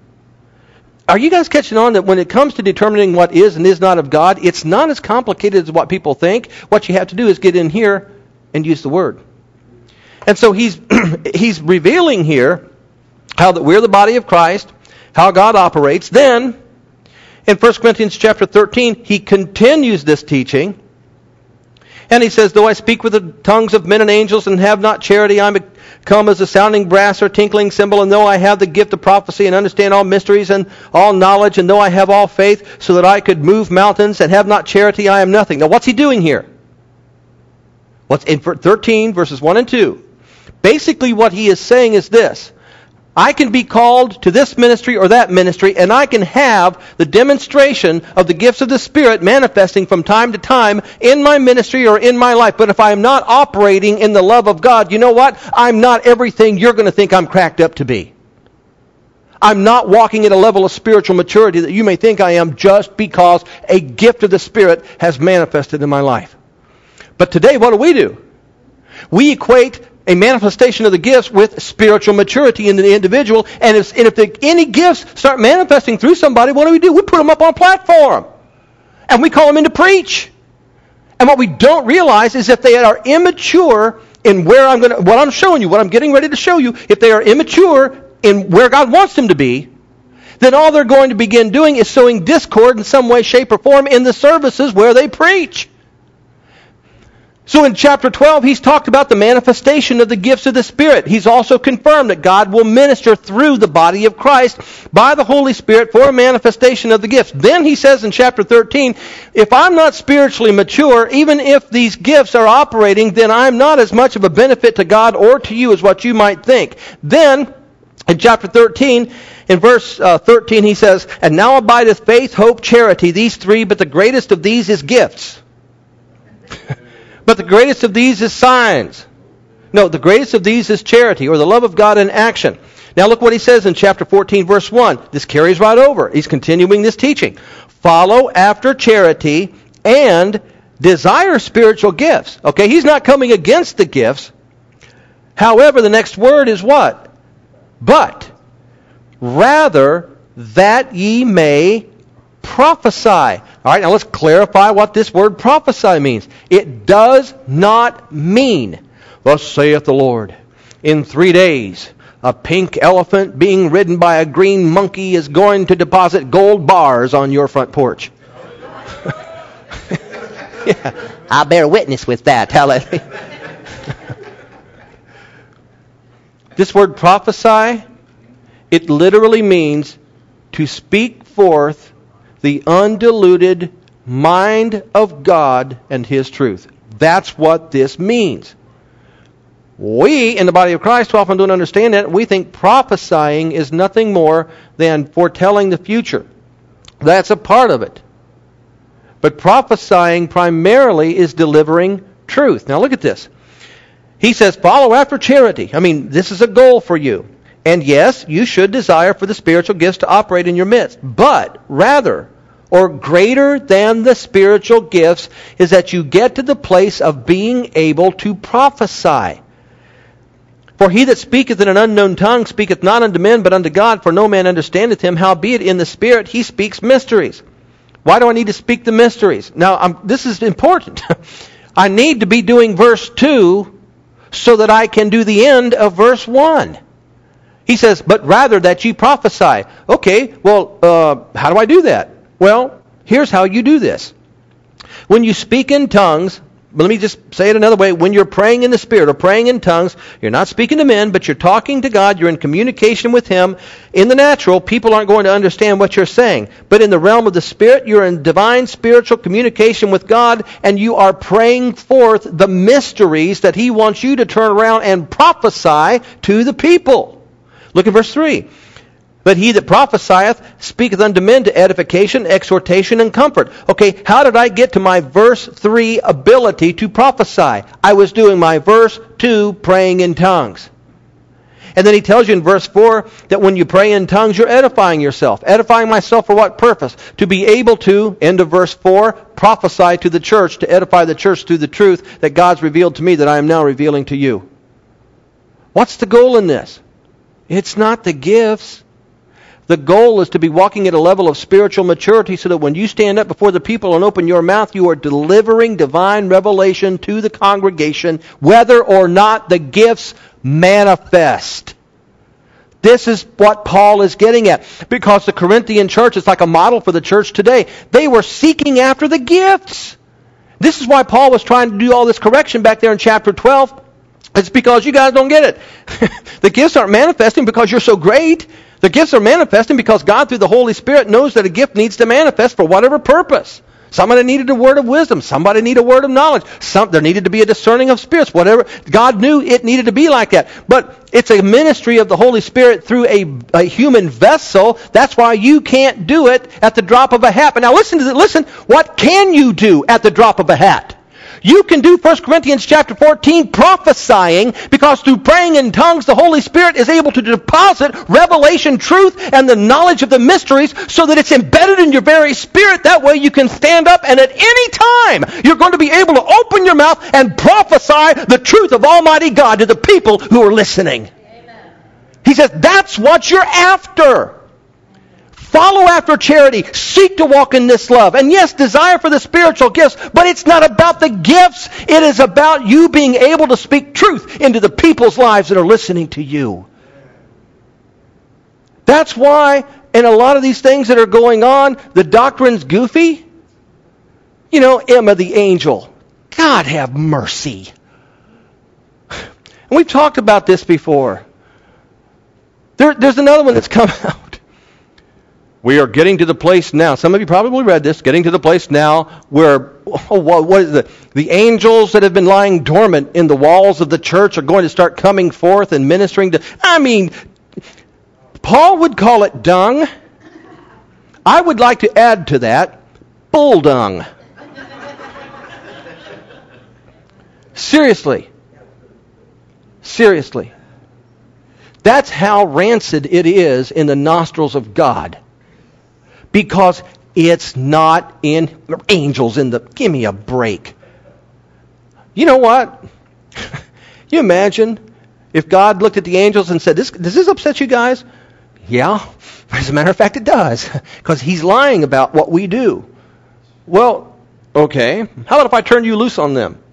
Are you guys catching on that when it comes to determining what is and is not of God, it's not as complicated as what people think. What you have to do is get in here and use the Word. And so he's revealing here how that we're the body of Christ, how God operates. Then, in 1 Corinthians chapter 13, he continues this teaching. And he says, though I speak with the tongues of men and angels and have not charity, I come as a sounding brass or tinkling cymbal. And though I have the gift of prophecy and understand all mysteries and all knowledge, and though I have all faith so that I could move mountains and have not charity, I am nothing. Now what's he doing here? What's in 13, verses 1 and 2? Basically what he is saying is this. I can be called to this ministry or that ministry, and I can have the demonstration of the gifts of the Spirit manifesting from time to time in my ministry or in my life. But if I am not operating in the love of God, you know what? I'm not everything you're going to think I'm cracked up to be. I'm not walking at a level of spiritual maturity that you may think I am just because a gift of the Spirit has manifested in my life. But today, what do? We equate a manifestation of the gifts with spiritual maturity in the individual. And if any gifts start manifesting through somebody, what do? We put them up on a platform. And we call them in to preach. And what we don't realize is if they are immature in what I'm showing you, what I'm getting ready to show you, if they are immature in where God wants them to be, then all they're going to begin doing is sowing discord in some way, shape, or form in the services where they preach. So in chapter 12, he's talked about the manifestation of the gifts of the Spirit. He's also confirmed that God will minister through the body of Christ by the Holy Spirit for a manifestation of the gifts. Then he says in chapter 13, if I'm not spiritually mature, even if these gifts are operating, then I'm not as much of a benefit to God or to you as what you might think. Then, in chapter 13, in verse 13, he says, and now abideth faith, hope, charity, these three, but the greatest of these is gifts. But the greatest of these is signs. No, the greatest of these is charity, or the love of God in action. Now look what he says in chapter 14, verse 1. This carries right over. He's continuing this teaching. Follow after charity and desire spiritual gifts. Okay, he's not coming against the gifts. However, the next word is what? But rather that ye may prophesy. All right, now let's clarify what this word prophesy means. It does not mean, thus saith the Lord, in 3 days, a pink elephant being ridden by a green monkey is going to deposit gold bars on your front porch. Yeah, I bear witness with that. Hallelujah. This word prophesy, it literally means to speak forth the undiluted mind of God and His truth. That's what this means. We, in the body of Christ, often don't understand that. We think prophesying is nothing more than foretelling the future. That's a part of it. But prophesying primarily is delivering truth. Now look at this. He says, follow after charity. I mean, this is a goal for you. And yes, you should desire for the spiritual gifts to operate in your midst. But rather, or greater than the spiritual gifts, is that you get to the place of being able to prophesy. For he that speaketh in an unknown tongue speaketh not unto men, but unto God, for no man understandeth him. Howbeit in the Spirit he speaks mysteries. Why do I need to speak the mysteries? Now, this is important. I need to be doing verse 2 so that I can do the end of verse 1. He says, but rather that ye prophesy. Okay, well, how do I do that? Well, here's how you do this. When you speak in tongues, let me just say it another way. When you're praying in the Spirit or praying in tongues, you're not speaking to men, but you're talking to God. You're in communication with Him. In the natural, people aren't going to understand what you're saying. But in the realm of the Spirit, you're in divine spiritual communication with God, and you are praying forth the mysteries that He wants you to turn around and prophesy to the people. Look at verse 3. But he that prophesieth speaketh unto men to edification, exhortation, and comfort. Okay, how did I get to my verse 3 ability to prophesy? I was doing my verse 2 praying in tongues. And then he tells you in verse 4 that when you pray in tongues, you're edifying yourself. Edifying myself for what purpose? To be able to, end of verse 4, prophesy to the church, to edify the church through the truth that God's revealed to me that I am now revealing to you. What's the goal in this? It's not the gifts. The goal is to be walking at a level of spiritual maturity so that when you stand up before the people and open your mouth, you are delivering divine revelation to the congregation, whether or not the gifts manifest. This is what Paul is getting at. Because the Corinthian church is like a model for the church today. They were seeking after the gifts. This is why Paul was trying to do all this correction back there in chapter 12. It's because you guys don't get it. The gifts aren't manifesting because you're so great. The gifts are manifesting because God, through the Holy Spirit, knows that a gift needs to manifest for whatever purpose. Somebody needed a word of wisdom. Somebody needed a word of knowledge. There needed to be a discerning of spirits. Whatever. God knew it needed to be like that. But it's a ministry of the Holy Spirit through a human vessel. That's why you can't do it at the drop of a hat. But now listen. What can you do at the drop of a hat? You can do 1 Corinthians chapter 14 prophesying because through praying in tongues the Holy Spirit is able to deposit revelation, truth, and the knowledge of the mysteries so that it's embedded in your very spirit. That way you can stand up and at any time you're going to be able to open your mouth and prophesy the truth of Almighty God to the people who are listening. Amen. He says that's what you're after. Follow after charity. Seek to walk in this love. And yes, desire for the spiritual gifts, but it's not about the gifts. It is about you being able to speak truth into the people's lives that are listening to you. That's why in a lot of these things that are going on, the doctrine's goofy. You know, Emma the angel. God have mercy. And we've talked about this before. There's another one that's come out. We are getting to the place now, some of you probably read this, getting to the place now where, what is the angels that have been lying dormant in the walls of the church are going to start coming forth and ministering to, Paul would call it dung. I would like to add to that, bull dung. Seriously. That's how rancid it is in the nostrils of God. Because it's not in angels in the... Give me a break. You know what? You imagine if God looked at the angels and said, does this upset you guys? Yeah. As a matter of fact, it does. Because He's lying about what we do. Well, okay. How about if I turn you loose on them?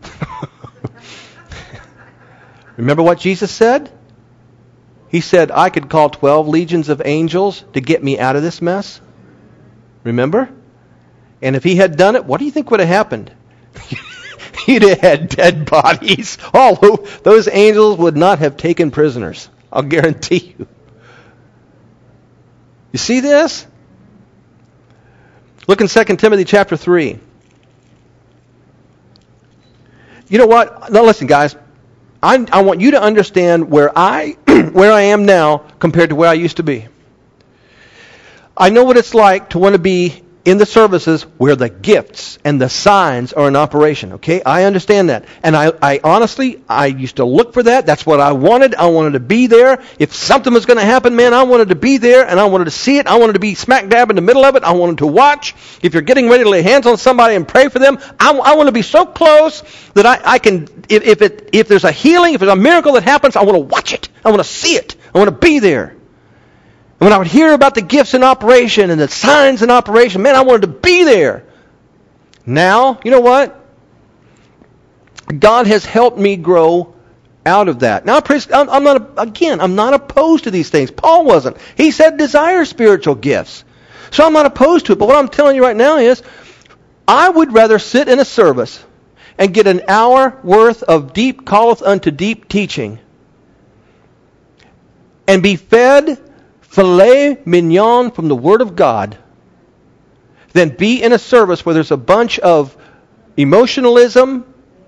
Remember what Jesus said? He said, I could call 12 legions of angels to get me out of this mess. Remember? And if He had done it, what do you think would have happened? He'd have had dead bodies. All those angels would not have taken prisoners. I'll guarantee you. You see this? Look in 2 Timothy chapter 3. You know what? Now listen, guys. I want you to understand where I am now compared to where I used to be. I know what it's like to want to be in the services where the gifts and the signs are in operation. Okay, I understand that. And I honestly, I used to look for that. That's what I wanted. I wanted to be there. If something was going to happen, man, I wanted to be there and I wanted to see it. I wanted to be smack dab in the middle of it. I wanted to watch. If you're getting ready to lay hands on somebody and pray for them, I want to be so close that I can, if there's a healing, if there's a miracle that happens, I want to watch it. I want to see it. I want to be there. And when I would hear about the gifts in operation and the signs in operation, man, I wanted to be there. Now, you know what? God has helped me grow out of that. Now, I'm not opposed to these things. Paul wasn't. He said desire spiritual gifts. So I'm not opposed to it. But what I'm telling you right now is, I would rather sit in a service and get an hour worth of deep calleth unto deep teaching and be fed filet mignon from the Word of God than be in a service where there's a bunch of emotionalism,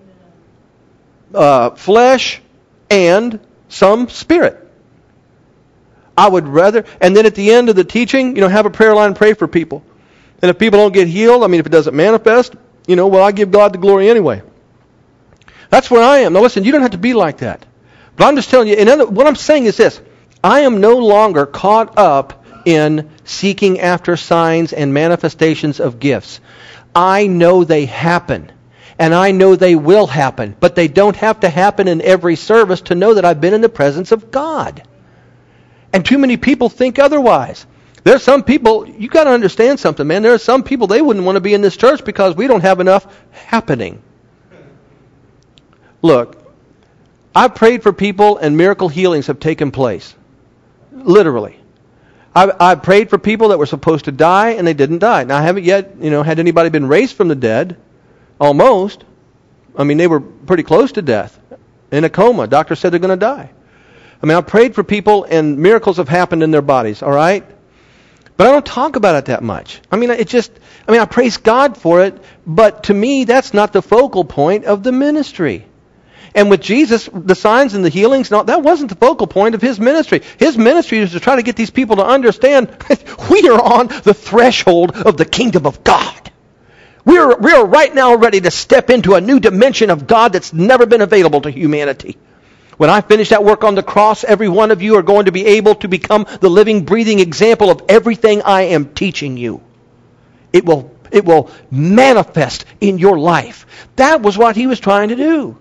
flesh, and some spirit. I would rather, and then at the end of the teaching, have a prayer line and pray for people. And if people don't get healed, if it doesn't manifest, I give God the glory anyway. That's where I am. Now listen, you don't have to be like that. But I'm just telling you, what I'm saying is this. I am no longer caught up in seeking after signs and manifestations of gifts. I know they happen, and I know they will happen, but they don't have to happen in every service to know that I've been in the presence of God. And too many people think otherwise. There's some people, you got to understand something, man. There are some people, they wouldn't want to be in this church because we don't have enough happening. Look, I've prayed for people and miracle healings have taken place. Literally. I prayed for people that were supposed to die and they didn't die. Now I haven't yet, had anybody been raised from the dead. Almost. They were pretty close to death. In a coma. Doctor said they're going to die. I prayed for people and miracles have happened in their bodies, all right? But I don't talk about it that much. I praise God for it, but to me that's not the focal point of the ministry. And with Jesus, the signs and the healings, that wasn't the focal point of His ministry. His ministry is to try to get these people to understand we are on the threshold of the kingdom of God. We are right now ready to step into a new dimension of God that's never been available to humanity. When I finish that work on the cross, every one of you are going to be able to become the living, breathing example of everything I am teaching you. It will manifest in your life. That was what He was trying to do.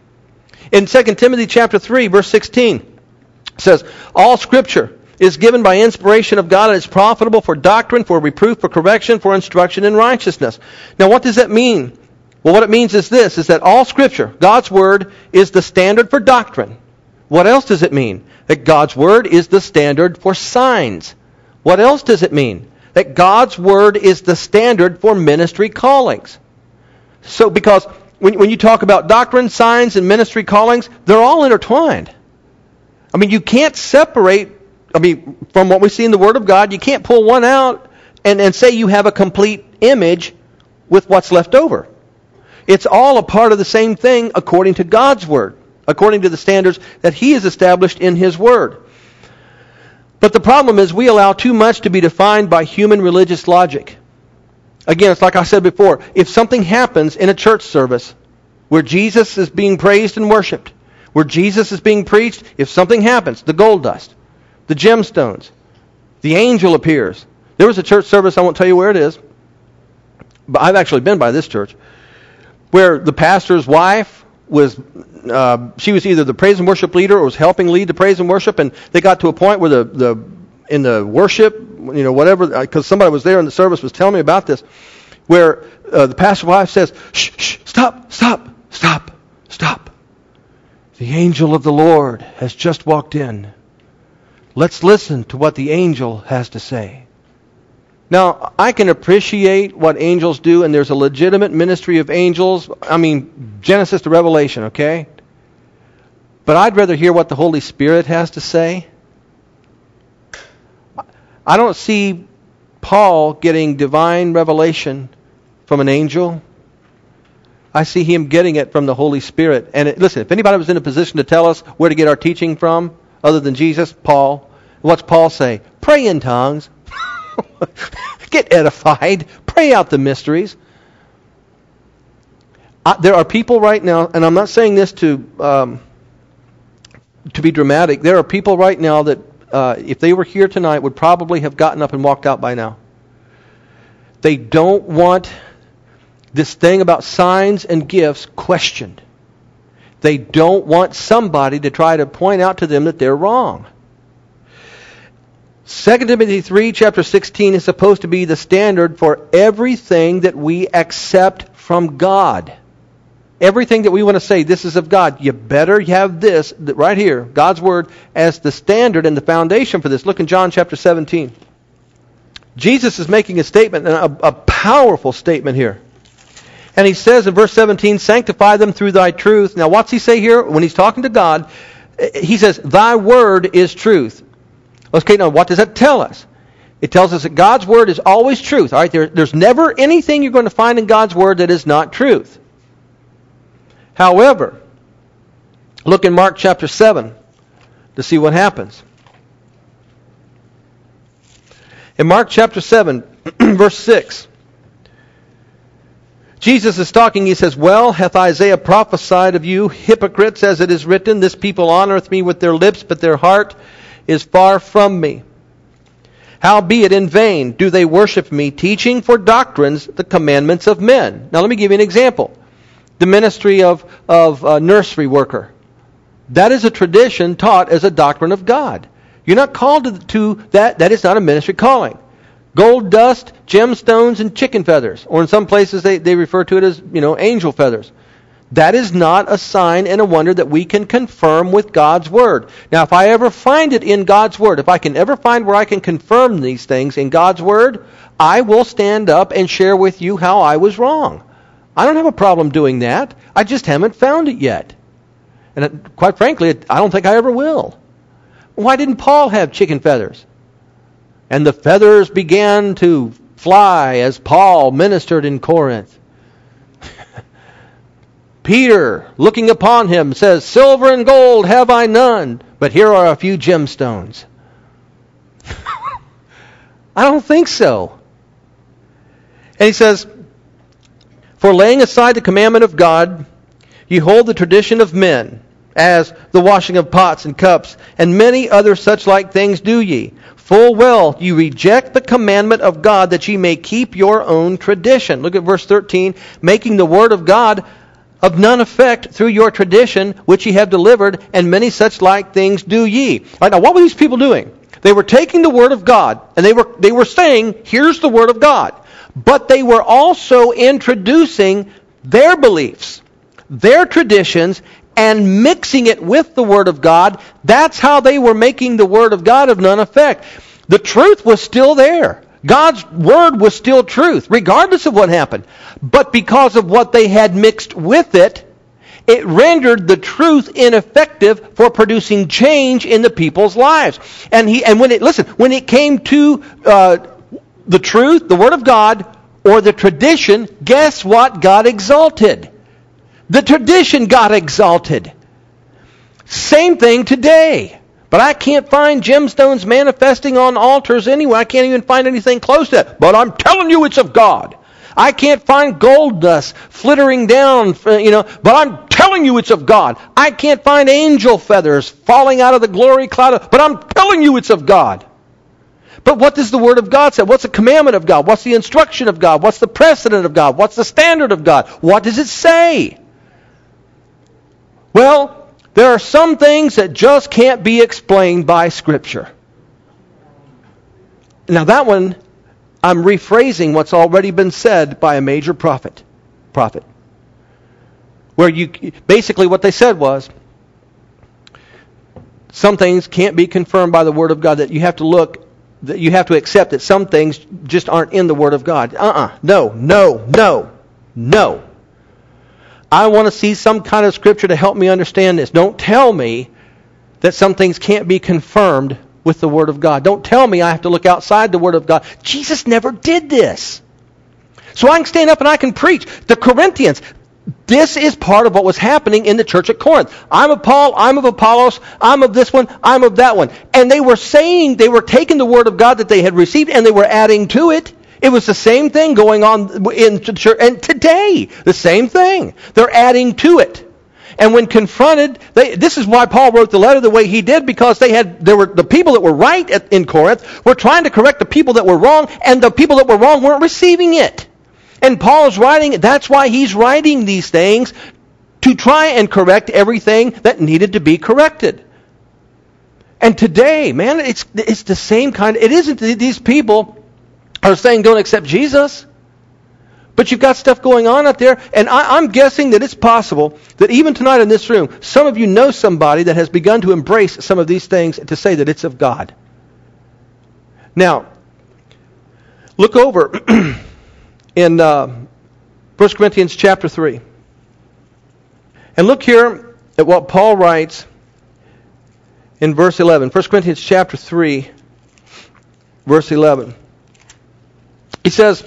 In 2 Timothy chapter 3, verse 16, it says, all Scripture is given by inspiration of God and is profitable for doctrine, for reproof, for correction, for instruction in righteousness. Now what does that mean? Well, what it means is this, is that all Scripture, God's Word, is the standard for doctrine. What else does it mean? That God's Word is the standard for signs. What else does it mean? That God's Word is the standard for ministry callings. So because when you talk about doctrine, signs, and ministry callings, they're all intertwined. You can't separate, from what we see in the Word of God, you can't pull one out and say you have a complete image with what's left over. It's all a part of the same thing according to God's Word, according to the standards that He has established in His Word. But the problem is we allow too much to be defined by human religious logic. Again, it's like I said before, if something happens in a church service where Jesus is being praised and worshiped, where Jesus is being preached, if something happens, the gold dust, the gemstones, the angel appears. There was a church service, I won't tell you where it is, but I've actually been by this church, where the pastor's wife she was either the praise and worship leader or was helping lead the praise and worship, and they got to a point where in the worship, whatever, because somebody was there in the service was telling me about this, where the pastor's wife says, shh, stop. The angel of the Lord has just walked in. Let's listen to what the angel has to say. Now, I can appreciate what angels do, and there's a legitimate ministry of angels. Genesis to Revelation, okay? But I'd rather hear what the Holy Spirit has to say. I don't see Paul getting divine revelation from an angel. I see him getting it from the Holy Spirit. And listen, if anybody was in a position to tell us where to get our teaching from, other than Jesus, Paul. What's Paul say? Pray in tongues. Get edified. Pray out the mysteries. There are people right now, and I'm not saying this to be dramatic. There are people right now that, if they were here tonight, would probably have gotten up and walked out by now. They don't want this thing about signs and gifts questioned. They don't want somebody to try to point out to them that they're wrong. 2 Timothy 3, chapter 16 is supposed to be the standard for everything that we accept from God. Everything that we want to say, this is of God. You better have this right here, God's Word, as the standard and the foundation for this. Look in John chapter 17. Jesus is making a statement, a powerful statement here. And he says in verse 17, sanctify them through thy truth. Now what's he say here? When he's talking to God, he says, thy word is truth. Okay, now what does that tell us? It tells us that God's word is always truth. All right, there's never anything you're going to find in God's word that is not truth. However, look in Mark chapter 7 to see what happens. In Mark chapter 7, verse 6, Jesus is talking, he says, well, hath Isaiah prophesied of you, hypocrites, as it is written, this people honoreth me with their lips, but their heart is far from me. Howbeit in vain do they worship me, teaching for doctrines the commandments of men. Now let me give you an example. The ministry of nursery worker. That is a tradition taught as a doctrine of God. You're not called to that. That is not a ministry calling. Gold dust, gemstones, and chicken feathers. Or in some places they refer to it as, angel feathers. That is not a sign and a wonder that we can confirm with God's Word. Now, if I ever find it in God's Word, if I can ever find where I can confirm these things in God's Word, I will stand up and share with you how I was wrong. I don't have a problem doing that. I just haven't found it yet. And quite frankly, I don't think I ever will. Why didn't Paul have chicken feathers? And the feathers began to fly as Paul ministered in Corinth. Peter, looking upon him, says, silver and gold have I none, but here are a few gemstones. I don't think so. And he says, for laying aside the commandment of God, ye hold the tradition of men, as the washing of pots and cups, and many other such like things do ye. Full well you reject the commandment of God, that ye may keep your own tradition. Look at verse 13. Making the word of God of none effect through your tradition, which ye have delivered, and many such like things do ye. All right, now what were these people doing? They were taking the word of God, and they were saying, here's the word of God. But they were also introducing their beliefs, their traditions, and mixing it with the Word of God. That's how they were making the Word of God of none effect. The truth was still there. God's Word was still truth, regardless of what happened. But because of what they had mixed with it, it rendered the truth ineffective for producing change in the people's lives. And when it came to the truth, the Word of God, or the tradition, guess what God exalted? The tradition got exalted. Same thing today. But I can't find gemstones manifesting on altars anywhere. I can't even find anything close to that. But I'm telling you it's of God. I can't find gold dust flittering down, but I'm telling you it's of God. I can't find angel feathers falling out of the glory cloud, but I'm telling you it's of God. But what does the Word of God say? What's the commandment of God? What's the instruction of God? What's the precedent of God? What's the standard of God? What does it say? Well, there are some things that just can't be explained by Scripture. Now that one, I'm rephrasing what's already been said by a major prophet. Where basically what they said was, some things can't be confirmed by the Word of God, that you have to accept that some things just aren't in the Word of God. No. I want to see some kind of Scripture to help me understand this. Don't tell me that some things can't be confirmed with the Word of God. Don't tell me I have to look outside the Word of God. Jesus never did this. So I can stand up and I can preach. The Corinthians, This is part of what was happening in the church at Corinth. I'm of Paul, I'm of Apollos, I'm of this one, I'm of that one. And they were taking the word of God that they had received and they were adding to it. It was the same thing going on in the church. And today, the same thing. They're adding to it. And when confronted, this is why Paul wrote the letter the way he did, because the people that were right in Corinth were trying to correct the people that were wrong, and the people that were wrong weren't receiving it. And Paul's writing, that's why he's writing these things, to try and correct everything that needed to be corrected. And today, man, it's the same kind. It isn't that these people are saying don't accept Jesus. But you've got stuff going on out there, and I'm guessing that it's possible that even tonight in this room, some of you know somebody that has begun to embrace some of these things to say that it's of God. Now, look over in 1 Corinthians chapter 3. And look here at what Paul writes in verse 11. 1 Corinthians chapter 3, verse 11. He says,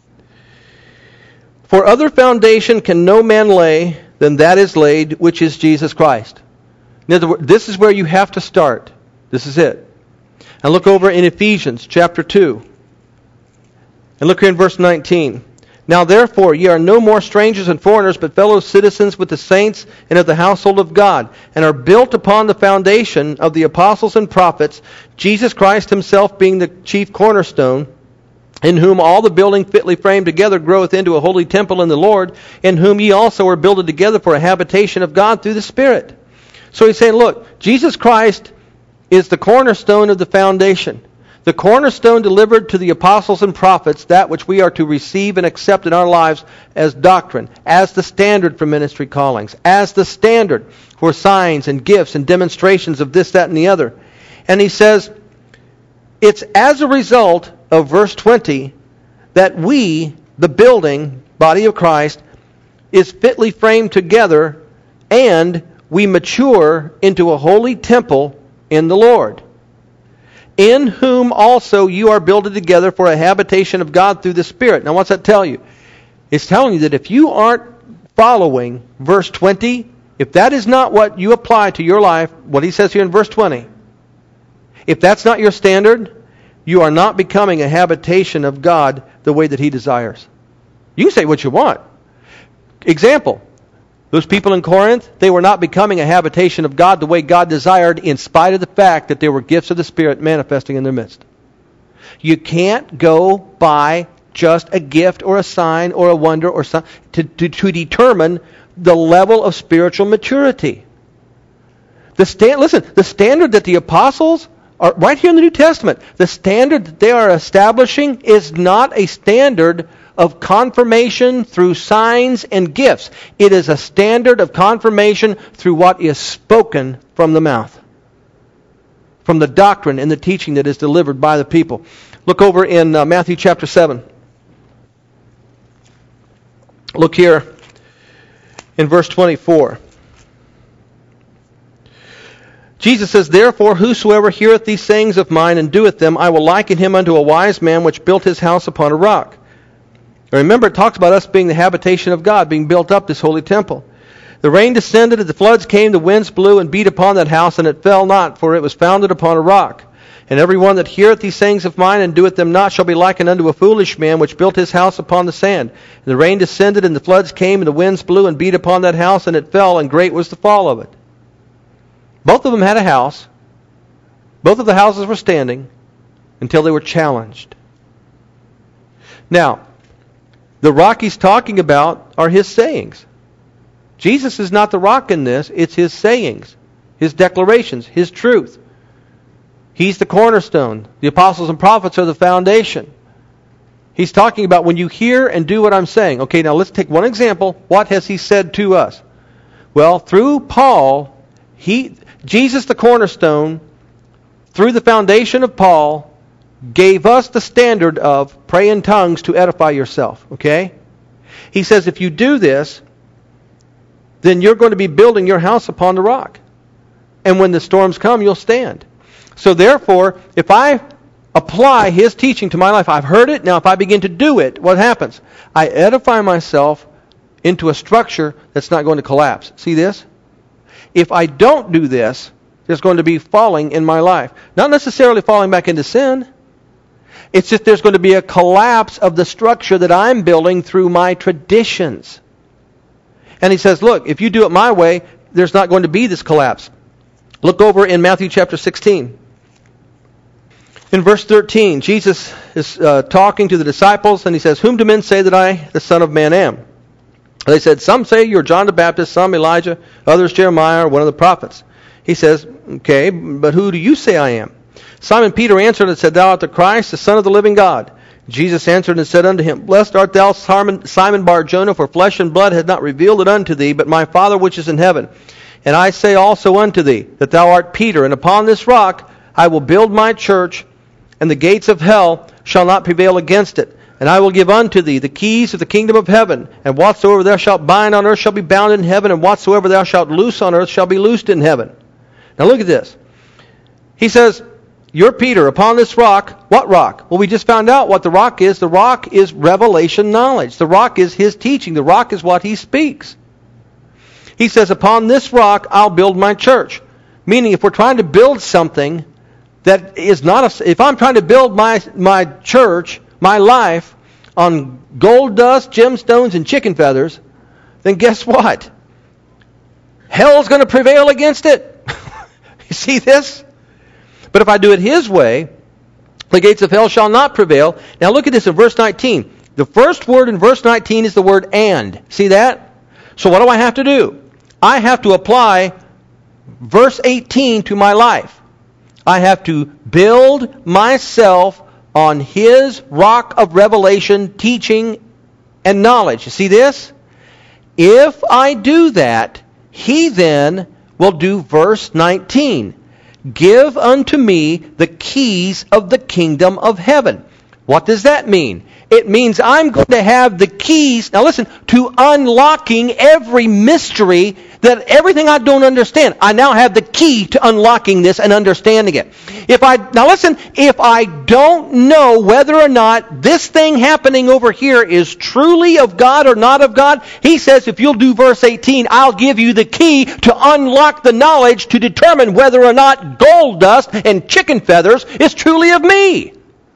"For other foundation can no man lay than that is laid, which is Jesus Christ." In other words, this is where you have to start. This is it. And look over in Ephesians chapter 2. And look here in verse 19. "Now therefore ye are no more strangers and foreigners, but fellow citizens with the saints and of the household of God, and are built upon the foundation of the apostles and prophets, Jesus Christ himself being the chief cornerstone, in whom all the building fitly framed together groweth into a holy temple in the Lord, in whom ye also are builded together for a habitation of God through the Spirit." So he's saying, look, Jesus Christ is the cornerstone of the foundation. The cornerstone delivered to the apostles and prophets, that which we are to receive and accept in our lives as doctrine, as the standard for ministry callings, as the standard for signs and gifts and demonstrations of this, that, and the other. And he says, it's as a result of verse 20 that we, the building, body of Christ, is fitly framed together, and we mature into a holy temple in the Lord, in whom also you are builded together for a habitation of God through the Spirit. Now what's that tell you? It's telling you that if you aren't following verse 20, if that is not what you apply to your life, what he says here in verse 20, if that's not your standard, you are not becoming a habitation of God the way that he desires. You can say what you want. Example, those people in Corinth, they were not becoming a habitation of God the way God desired, in spite of the fact that there were gifts of the Spirit manifesting in their midst. You can't go by just a gift or a sign or a wonder or something to determine the level of spiritual maturity. The standard that the apostles are right here in the New Testament, the standard that they are establishing is not a standard of confirmation through signs and gifts. It is a standard of confirmation through what is spoken from the mouth, from the doctrine and the teaching that is delivered by the people. Look over in Matthew chapter 7. Look here in verse 24. Jesus says, "Therefore whosoever heareth these sayings of mine and doeth them, I will liken him unto a wise man which built his house upon a rock." Remember, it talks about us being the habitation of God, being built up, this holy temple. "The rain descended, and the floods came, the winds blew and beat upon that house, and it fell not, for it was founded upon a rock. And every one that heareth these sayings of mine and doeth them not shall be likened unto a foolish man which built his house upon the sand. And the rain descended, and the floods came, and the winds blew and beat upon that house, and it fell, and great was the fall of it." Both of them had a house. Both of the houses were standing until they were challenged. Now, the rock he's talking about are his sayings. Jesus is not the rock in this. It's his sayings, his declarations, his truth. He's the cornerstone. The apostles and prophets are the foundation. He's talking about when you hear and do what I'm saying. Okay, now let's take one example. What has he said to us? Well, through Paul, Jesus the cornerstone, through the foundation of Paul, gave us the standard of pray in tongues to edify yourself. Okay? He says if you do this, then you're going to be building your house upon the rock. And when the storms come, you'll stand. So therefore, if I apply his teaching to my life, I've heard it, now if I begin to do it, what happens? I edify myself into a structure that's not going to collapse. See this? If I don't do this, there's going to be falling in my life. Not necessarily falling back into sin. It's just there's going to be a collapse of the structure that I'm building through my traditions. And he says, look, if you do it my way, there's not going to be this collapse. Look over in Matthew chapter 16. In verse 13, Jesus is talking to the disciples, and he says, whom do men say that I, the Son of Man, am? They said, some say you're John the Baptist, some Elijah, others Jeremiah, or one of the prophets. He says, okay, but who do you say I am? Simon Peter answered and said, thou art the Christ, the Son of the living God. Jesus answered and said unto him, blessed art thou, Simon Bar-Jonah, for flesh and blood hath not revealed it unto thee, but my Father which is in heaven. And I say also unto thee, that thou art Peter, and upon this rock I will build my church, and the gates of hell shall not prevail against it. And I will give unto thee the keys of the kingdom of heaven. And whatsoever thou shalt bind on earth shall be bound in heaven, and whatsoever thou shalt loose on earth shall be loosed in heaven. Now look at this. He says, you're Peter, upon this rock. What rock? Well, we just found out what the rock is. The rock is revelation knowledge. The rock is his teaching. The rock is what he speaks. He says, upon this rock I'll build my church. Meaning, if we're trying to build something that is not if I'm trying to build my church, my life, on gold dust, gemstones, and chicken feathers, then guess what? Hell's going to prevail against it. You see this? But if I do it his way, the gates of hell shall not prevail. Now look at this in verse 19. The first word in verse 19 is the word and. See that? So what do I have to do? I have to apply verse 18 to my life. I have to build myself on his rock of revelation, teaching, and knowledge. You see this? If I do that, he then will do verse 19. Give unto me the keys of the kingdom of heaven. What does that mean? It means I'm going to have the keys, now listen, to unlocking every mystery, that everything I don't understand, I now have the key to unlocking this and understanding it. If I don't know whether or not this thing happening over here is truly of God or not of God, he says, if you'll do verse 18, I'll give you the key to unlock the knowledge to determine whether or not gold dust and chicken feathers is truly of me.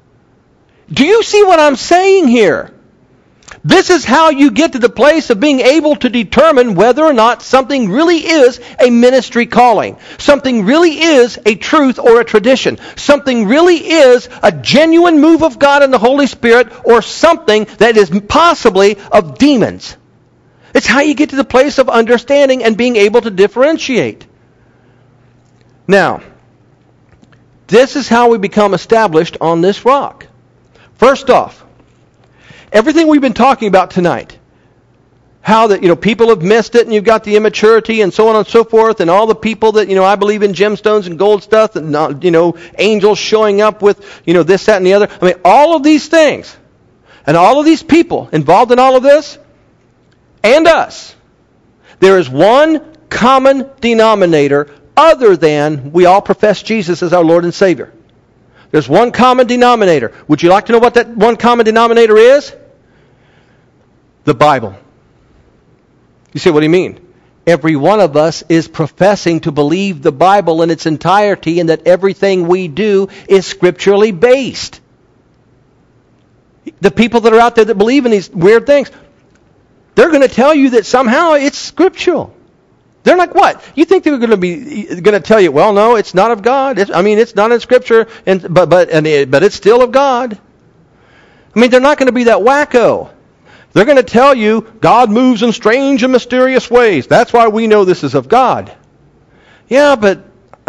Do you see what I'm saying here? This is how you get to the place of being able to determine whether or not something really is a ministry calling. Something really is a truth or a tradition. Something really is a genuine move of God and the Holy Spirit, or something that is possibly of demons. It's how you get to the place of understanding and being able to differentiate. Now, this is how we become established on this rock. First off, everything we've been talking about tonight, how that people have missed it, and you've got the immaturity and so on and so forth, and all the people that I believe in gemstones and gold stuff, and angels showing up with this, that, and the other. I mean, all of these things, and all of these people involved in all of this, and us. There is one common denominator other than we all profess Jesus as our Lord and Savior. There's one common denominator. Would you like to know what that one common denominator is? The Bible. You say, what do you mean? Every one of us is professing to believe the Bible in its entirety, and that everything we do is scripturally based. The people that are out there that believe in these weird things, they're going to tell you that somehow it's scriptural. They're like, what? You think they're going to tell you, well, no, it's not of God. It's not in Scripture, but it's still of God. I mean, they're not going to be that wacko. They're going to tell you God moves in strange and mysterious ways. That's why we know this is of God. Yeah, but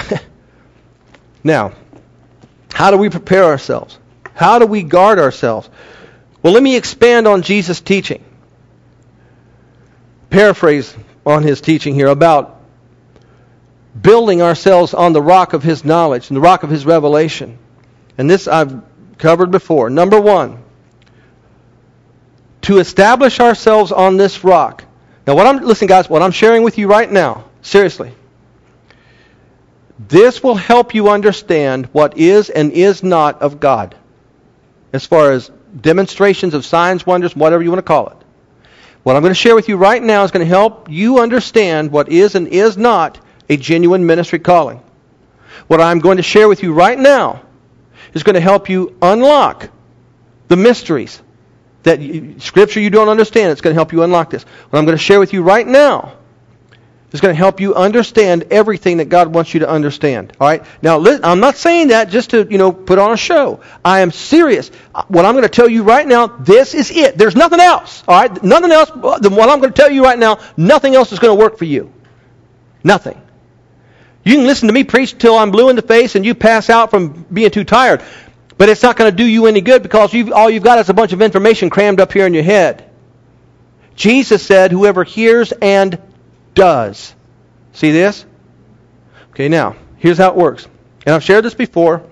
now, how do we prepare ourselves? How do we guard ourselves? Well, let me expand on Jesus' teaching. Paraphrase on his teaching here about building ourselves on the rock of his knowledge and the rock of his revelation. And this I've covered before. Number one, to establish ourselves on this rock. Now, listen, guys, what I'm sharing with you right now, seriously, this will help you understand what is and is not of God, as far as demonstrations of signs, wonders, whatever you want to call it. What I'm going to share with you right now is going to help you understand what is and is not a genuine ministry calling. What I'm going to share with you right now is going to help you unlock the mysteries that Scripture you don't understand. It's going to help you unlock this. What I'm going to share with you right now is going to help you understand everything that God wants you to understand. All right? Now, I'm not saying that just to, put on a show. I am serious. What I'm going to tell you right now, this is it. There's nothing else. All right? Nothing else than what I'm going to tell you right now. Nothing else is going to work for you. Nothing. You can listen to me preach till I'm blue in the face and you pass out from being too tired. But it's not going to do you any good because all you've got is a bunch of information crammed up here in your head. Jesus said, whoever hears and does. See this? Okay, now, here's how it works. And I've shared this before.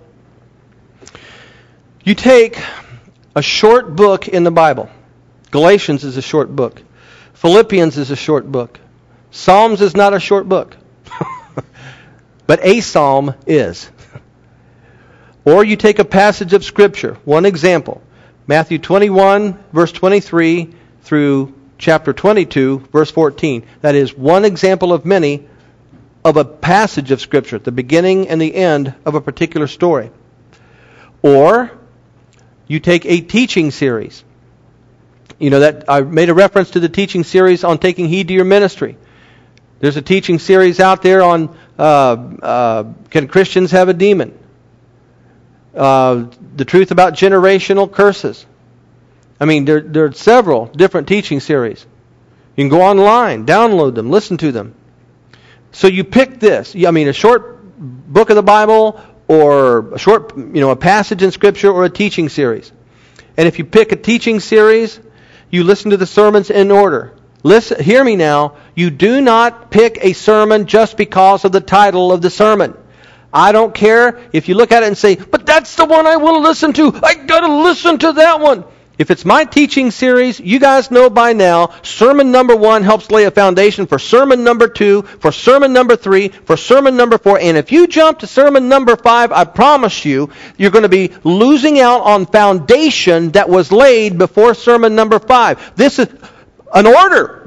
You take a short book in the Bible. Galatians is a short book. Philippians is a short book. Psalms is not a short book. But a psalm is. Or you take a passage of Scripture. One example. Matthew 21, verse 23 through chapter 22, verse 14. That is one example of many of a passage of Scripture, the beginning and the end of a particular story. Or you take a teaching series. That I made a reference to the teaching series on taking heed to your ministry. There's a teaching series out there on Can Christians Have a Demon? The truth about generational curses. There are several different teaching series. You can go online, download them, listen to them. So you pick this. A short book of the Bible, or a short, a passage in Scripture, or a teaching series. And if you pick a teaching series, you listen to the sermons in order. Listen, hear me now. You do not pick a sermon just because of the title of the sermon. I don't care if you look at it and say, but that's the one I will listen to. I got to listen to that one. If it's my teaching series, you guys know by now, sermon number 1 helps lay a foundation for sermon number 2, for sermon number 3, for sermon number 4. And if you jump to sermon number 5, I promise you, you're going to be losing out on foundation that was laid before sermon number 5. This is an order.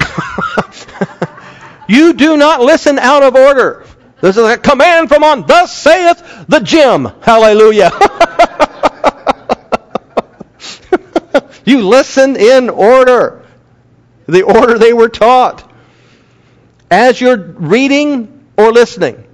You do not listen out of order. This is a command from on, thus saith the Jim. Hallelujah. You listen in order. The order they were taught. As you're reading or listening,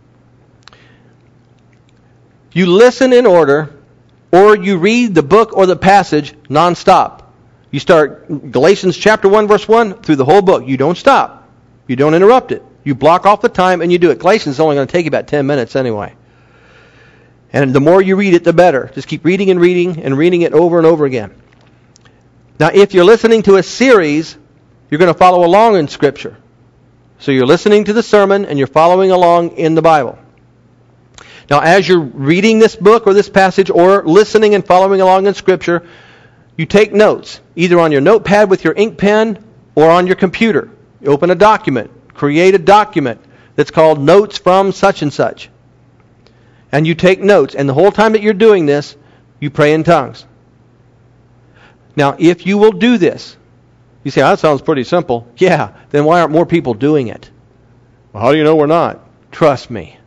you listen in order, or you read the book or the passage nonstop. You start Galatians chapter 1, verse 1 through the whole book. You don't stop. You don't interrupt it. You block off the time and you do it. Galatians is only going to take you about 10 minutes anyway. And the more you read it, the better. Just keep reading and reading and reading it over and over again. Now, if you're listening to a series, you're going to follow along in Scripture. So you're listening to the sermon and you're following along in the Bible. Now, as you're reading this book or this passage or listening and following along in Scripture, you take notes, either on your notepad with your ink pen or on your computer. You open a document, create a document that's called Notes from such and such. And you take notes. And the whole time that you're doing this, you pray in tongues. Now, if you will do this, you say, that sounds pretty simple. Yeah, then why aren't more people doing it? Well, how do you know we're not? Trust me.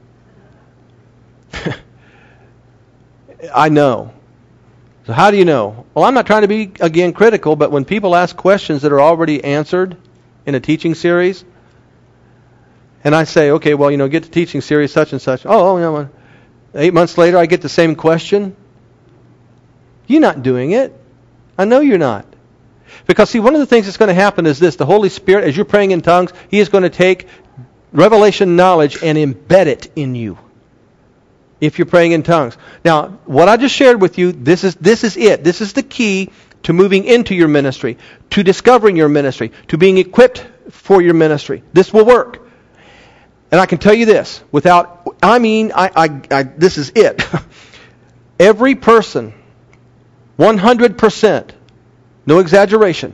I know. So how do you know? Well, I'm not trying to be, again, critical, but when people ask questions that are already answered in a teaching series, and I say, okay, well, get the teaching series such and such. 8 months later I get the same question. You're not doing it. I know you're not. Because, see, one of the things that's going to happen is this. The Holy Spirit, as you're praying in tongues, He is going to take revelation knowledge and embed it in you. If you're praying in tongues. Now, what I just shared with you, this is it. This is the key to moving into your ministry, to discovering your ministry, to being equipped for your ministry. This will work. And I can tell you this, this is it. Every person, 100%, no exaggeration,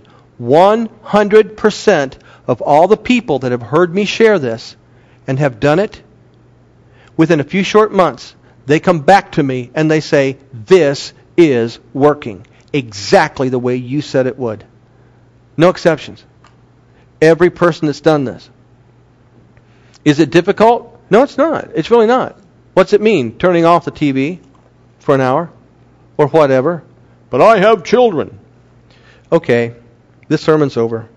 100% of all the people that have heard me share this and have done it, within a few short months, they come back to me and they say, this is working exactly the way you said it would. No exceptions. Every person that's done this. Is it difficult? No, it's not. It's really not. What's it mean? Turning off the TV for an hour or whatever. But I have children. Okay, this sermon's over.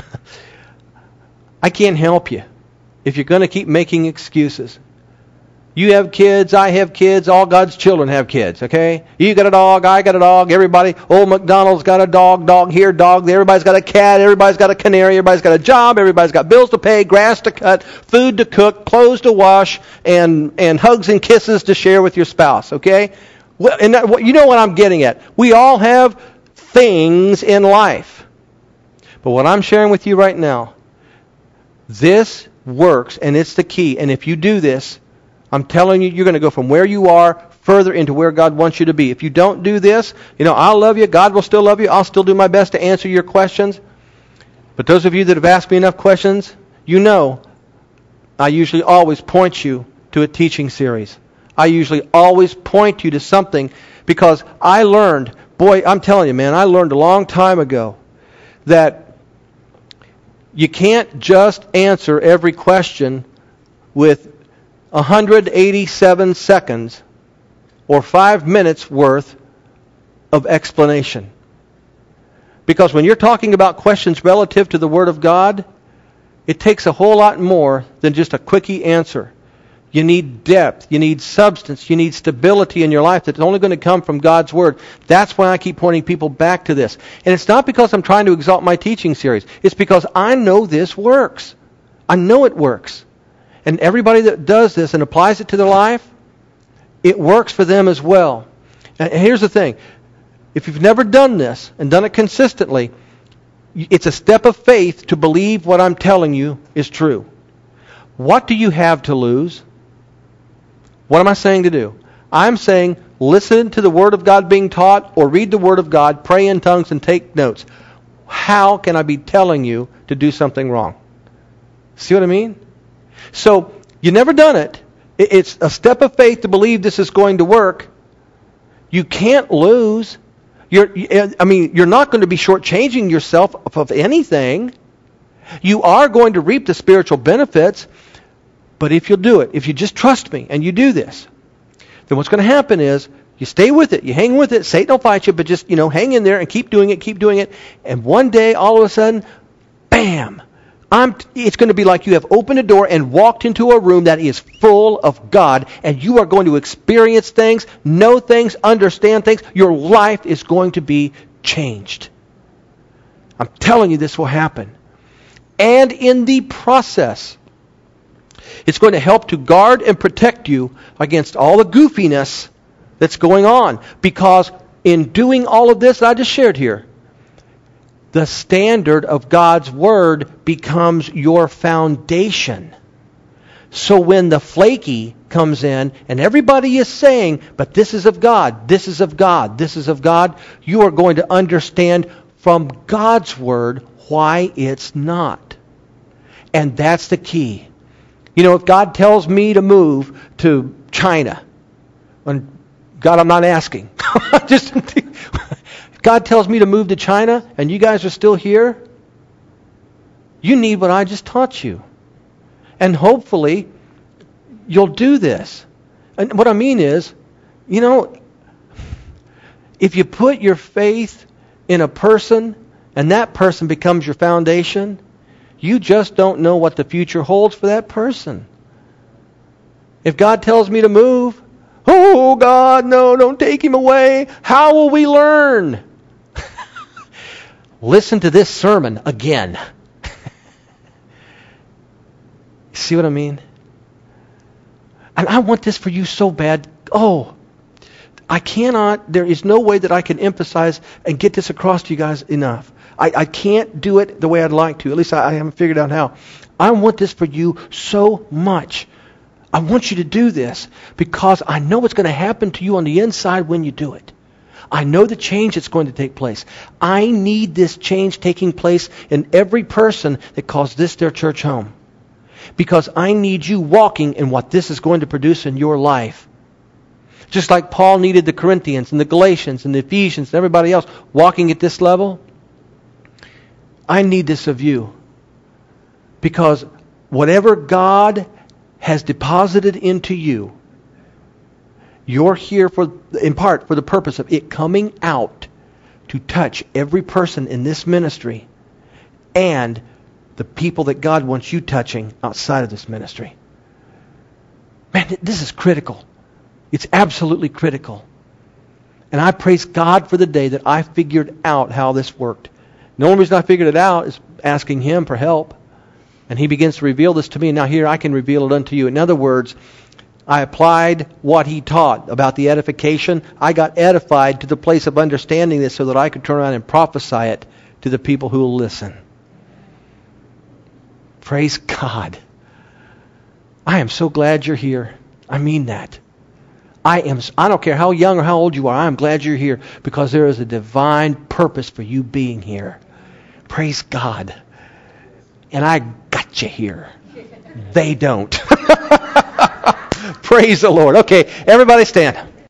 I can't help you if you're going to keep making excuses. You have kids, I have kids, all God's children have kids, okay? You got a dog, I got a dog, everybody, old McDonald's got a dog here, dog there, everybody's got a cat, everybody's got a canary, everybody's got a job, everybody's got bills to pay, grass to cut, food to cook, clothes to wash, and hugs and kisses to share with your spouse, okay? Well, and you know what I'm getting at. We all have things in life. But what I'm sharing with you right now, this works, and it's the key. And if you do this, I'm telling you, you're going to go from where you are further into where God wants you to be. If you don't do this, I'll love you. God will still love you. I'll still do my best to answer your questions. But those of you that have asked me enough questions, I usually always point you to a teaching series. I usually always point you to something because I learned, I'm telling you, man, I learned a long time ago that you can't just answer every question with 187 seconds or 5 minutes worth of explanation. Because when you're talking about questions relative to the Word of God, it takes a whole lot more than just a quickie answer. You need depth, you need substance, you need stability in your life that's only going to come from God's Word. That's why I keep pointing people back to this. And it's not because I'm trying to exalt my teaching series. It's because I know this works. I know it works. And everybody that does this and applies it to their life, it works for them as well. And here's the thing. If you've never done this and done it consistently, it's a step of faith to believe what I'm telling you is true. What do you have to lose? What am I saying to do? I'm saying listen to the Word of God being taught or read the Word of God, pray in tongues, and take notes. How can I be telling you to do something wrong? See what I mean? So, you've never done it. It's a step of faith to believe this is going to work. You can't lose. You're not going to be shortchanging yourself of anything. You are going to reap the spiritual benefits. But if you'll do it, if you just trust me and you do this, then what's going to happen is you stay with it, you hang with it, Satan will fight you, but just, hang in there and keep doing it. And one day, all of a sudden, bam! It's going to be like you have opened a door and walked into a room that is full of God, and you are going to experience things, know things, understand things. Your life is going to be changed. I'm telling you this will happen. And in the process, it's going to help to guard and protect you against all the goofiness that's going on. Because in doing all of this that I just shared here, the standard of God's Word becomes your foundation. So when the flaky comes in and everybody is saying, but this is of God, this is of God, this is of God, you are going to understand from God's Word why it's not. And that's the key. If God tells me to move to China, and God, I'm not asking. If God tells me to move to China and you guys are still here, you need what I just taught you. And hopefully, you'll do this. And what I mean is, if you put your faith in a person and that person becomes your foundation, you just don't know what the future holds for that person. If God tells me to move, oh God, no, don't take him away. How will we learn? Listen to this sermon again. See what I mean? And I want this for you so bad. There is no way that I can emphasize and get this across to you guys enough. I can't do it the way I'd like to. At least I haven't figured out how. I want this for you so much. I want you to do this because I know what's going to happen to you on the inside when you do it. I know the change that's going to take place. I need this change taking place in every person that calls this their church home. Because I need you walking in what this is going to produce in your life. Just like Paul needed the Corinthians and the Galatians and the Ephesians and everybody else walking at this level, I need this of you. Because whatever God has deposited into you, you're here in part for the purpose of it coming out to touch every person in this ministry and the people that God wants you touching outside of this ministry. Man, this is critical. It's absolutely critical. And I praise God for the day that I figured out how this worked. The only reason I figured it out is asking Him for help. And He begins to reveal this to me. And now here I can reveal it unto you. In other words, I applied what He taught about the edification. I got edified to the place of understanding this so that I could turn around and prophesy it to the people who will listen. Praise God. I am so glad you're here. I mean that. I don't care how young or how old you are. I'm glad you're here because there is a divine purpose for you being here. Praise God. And I got you here. They don't. Praise the Lord. Okay, everybody stand.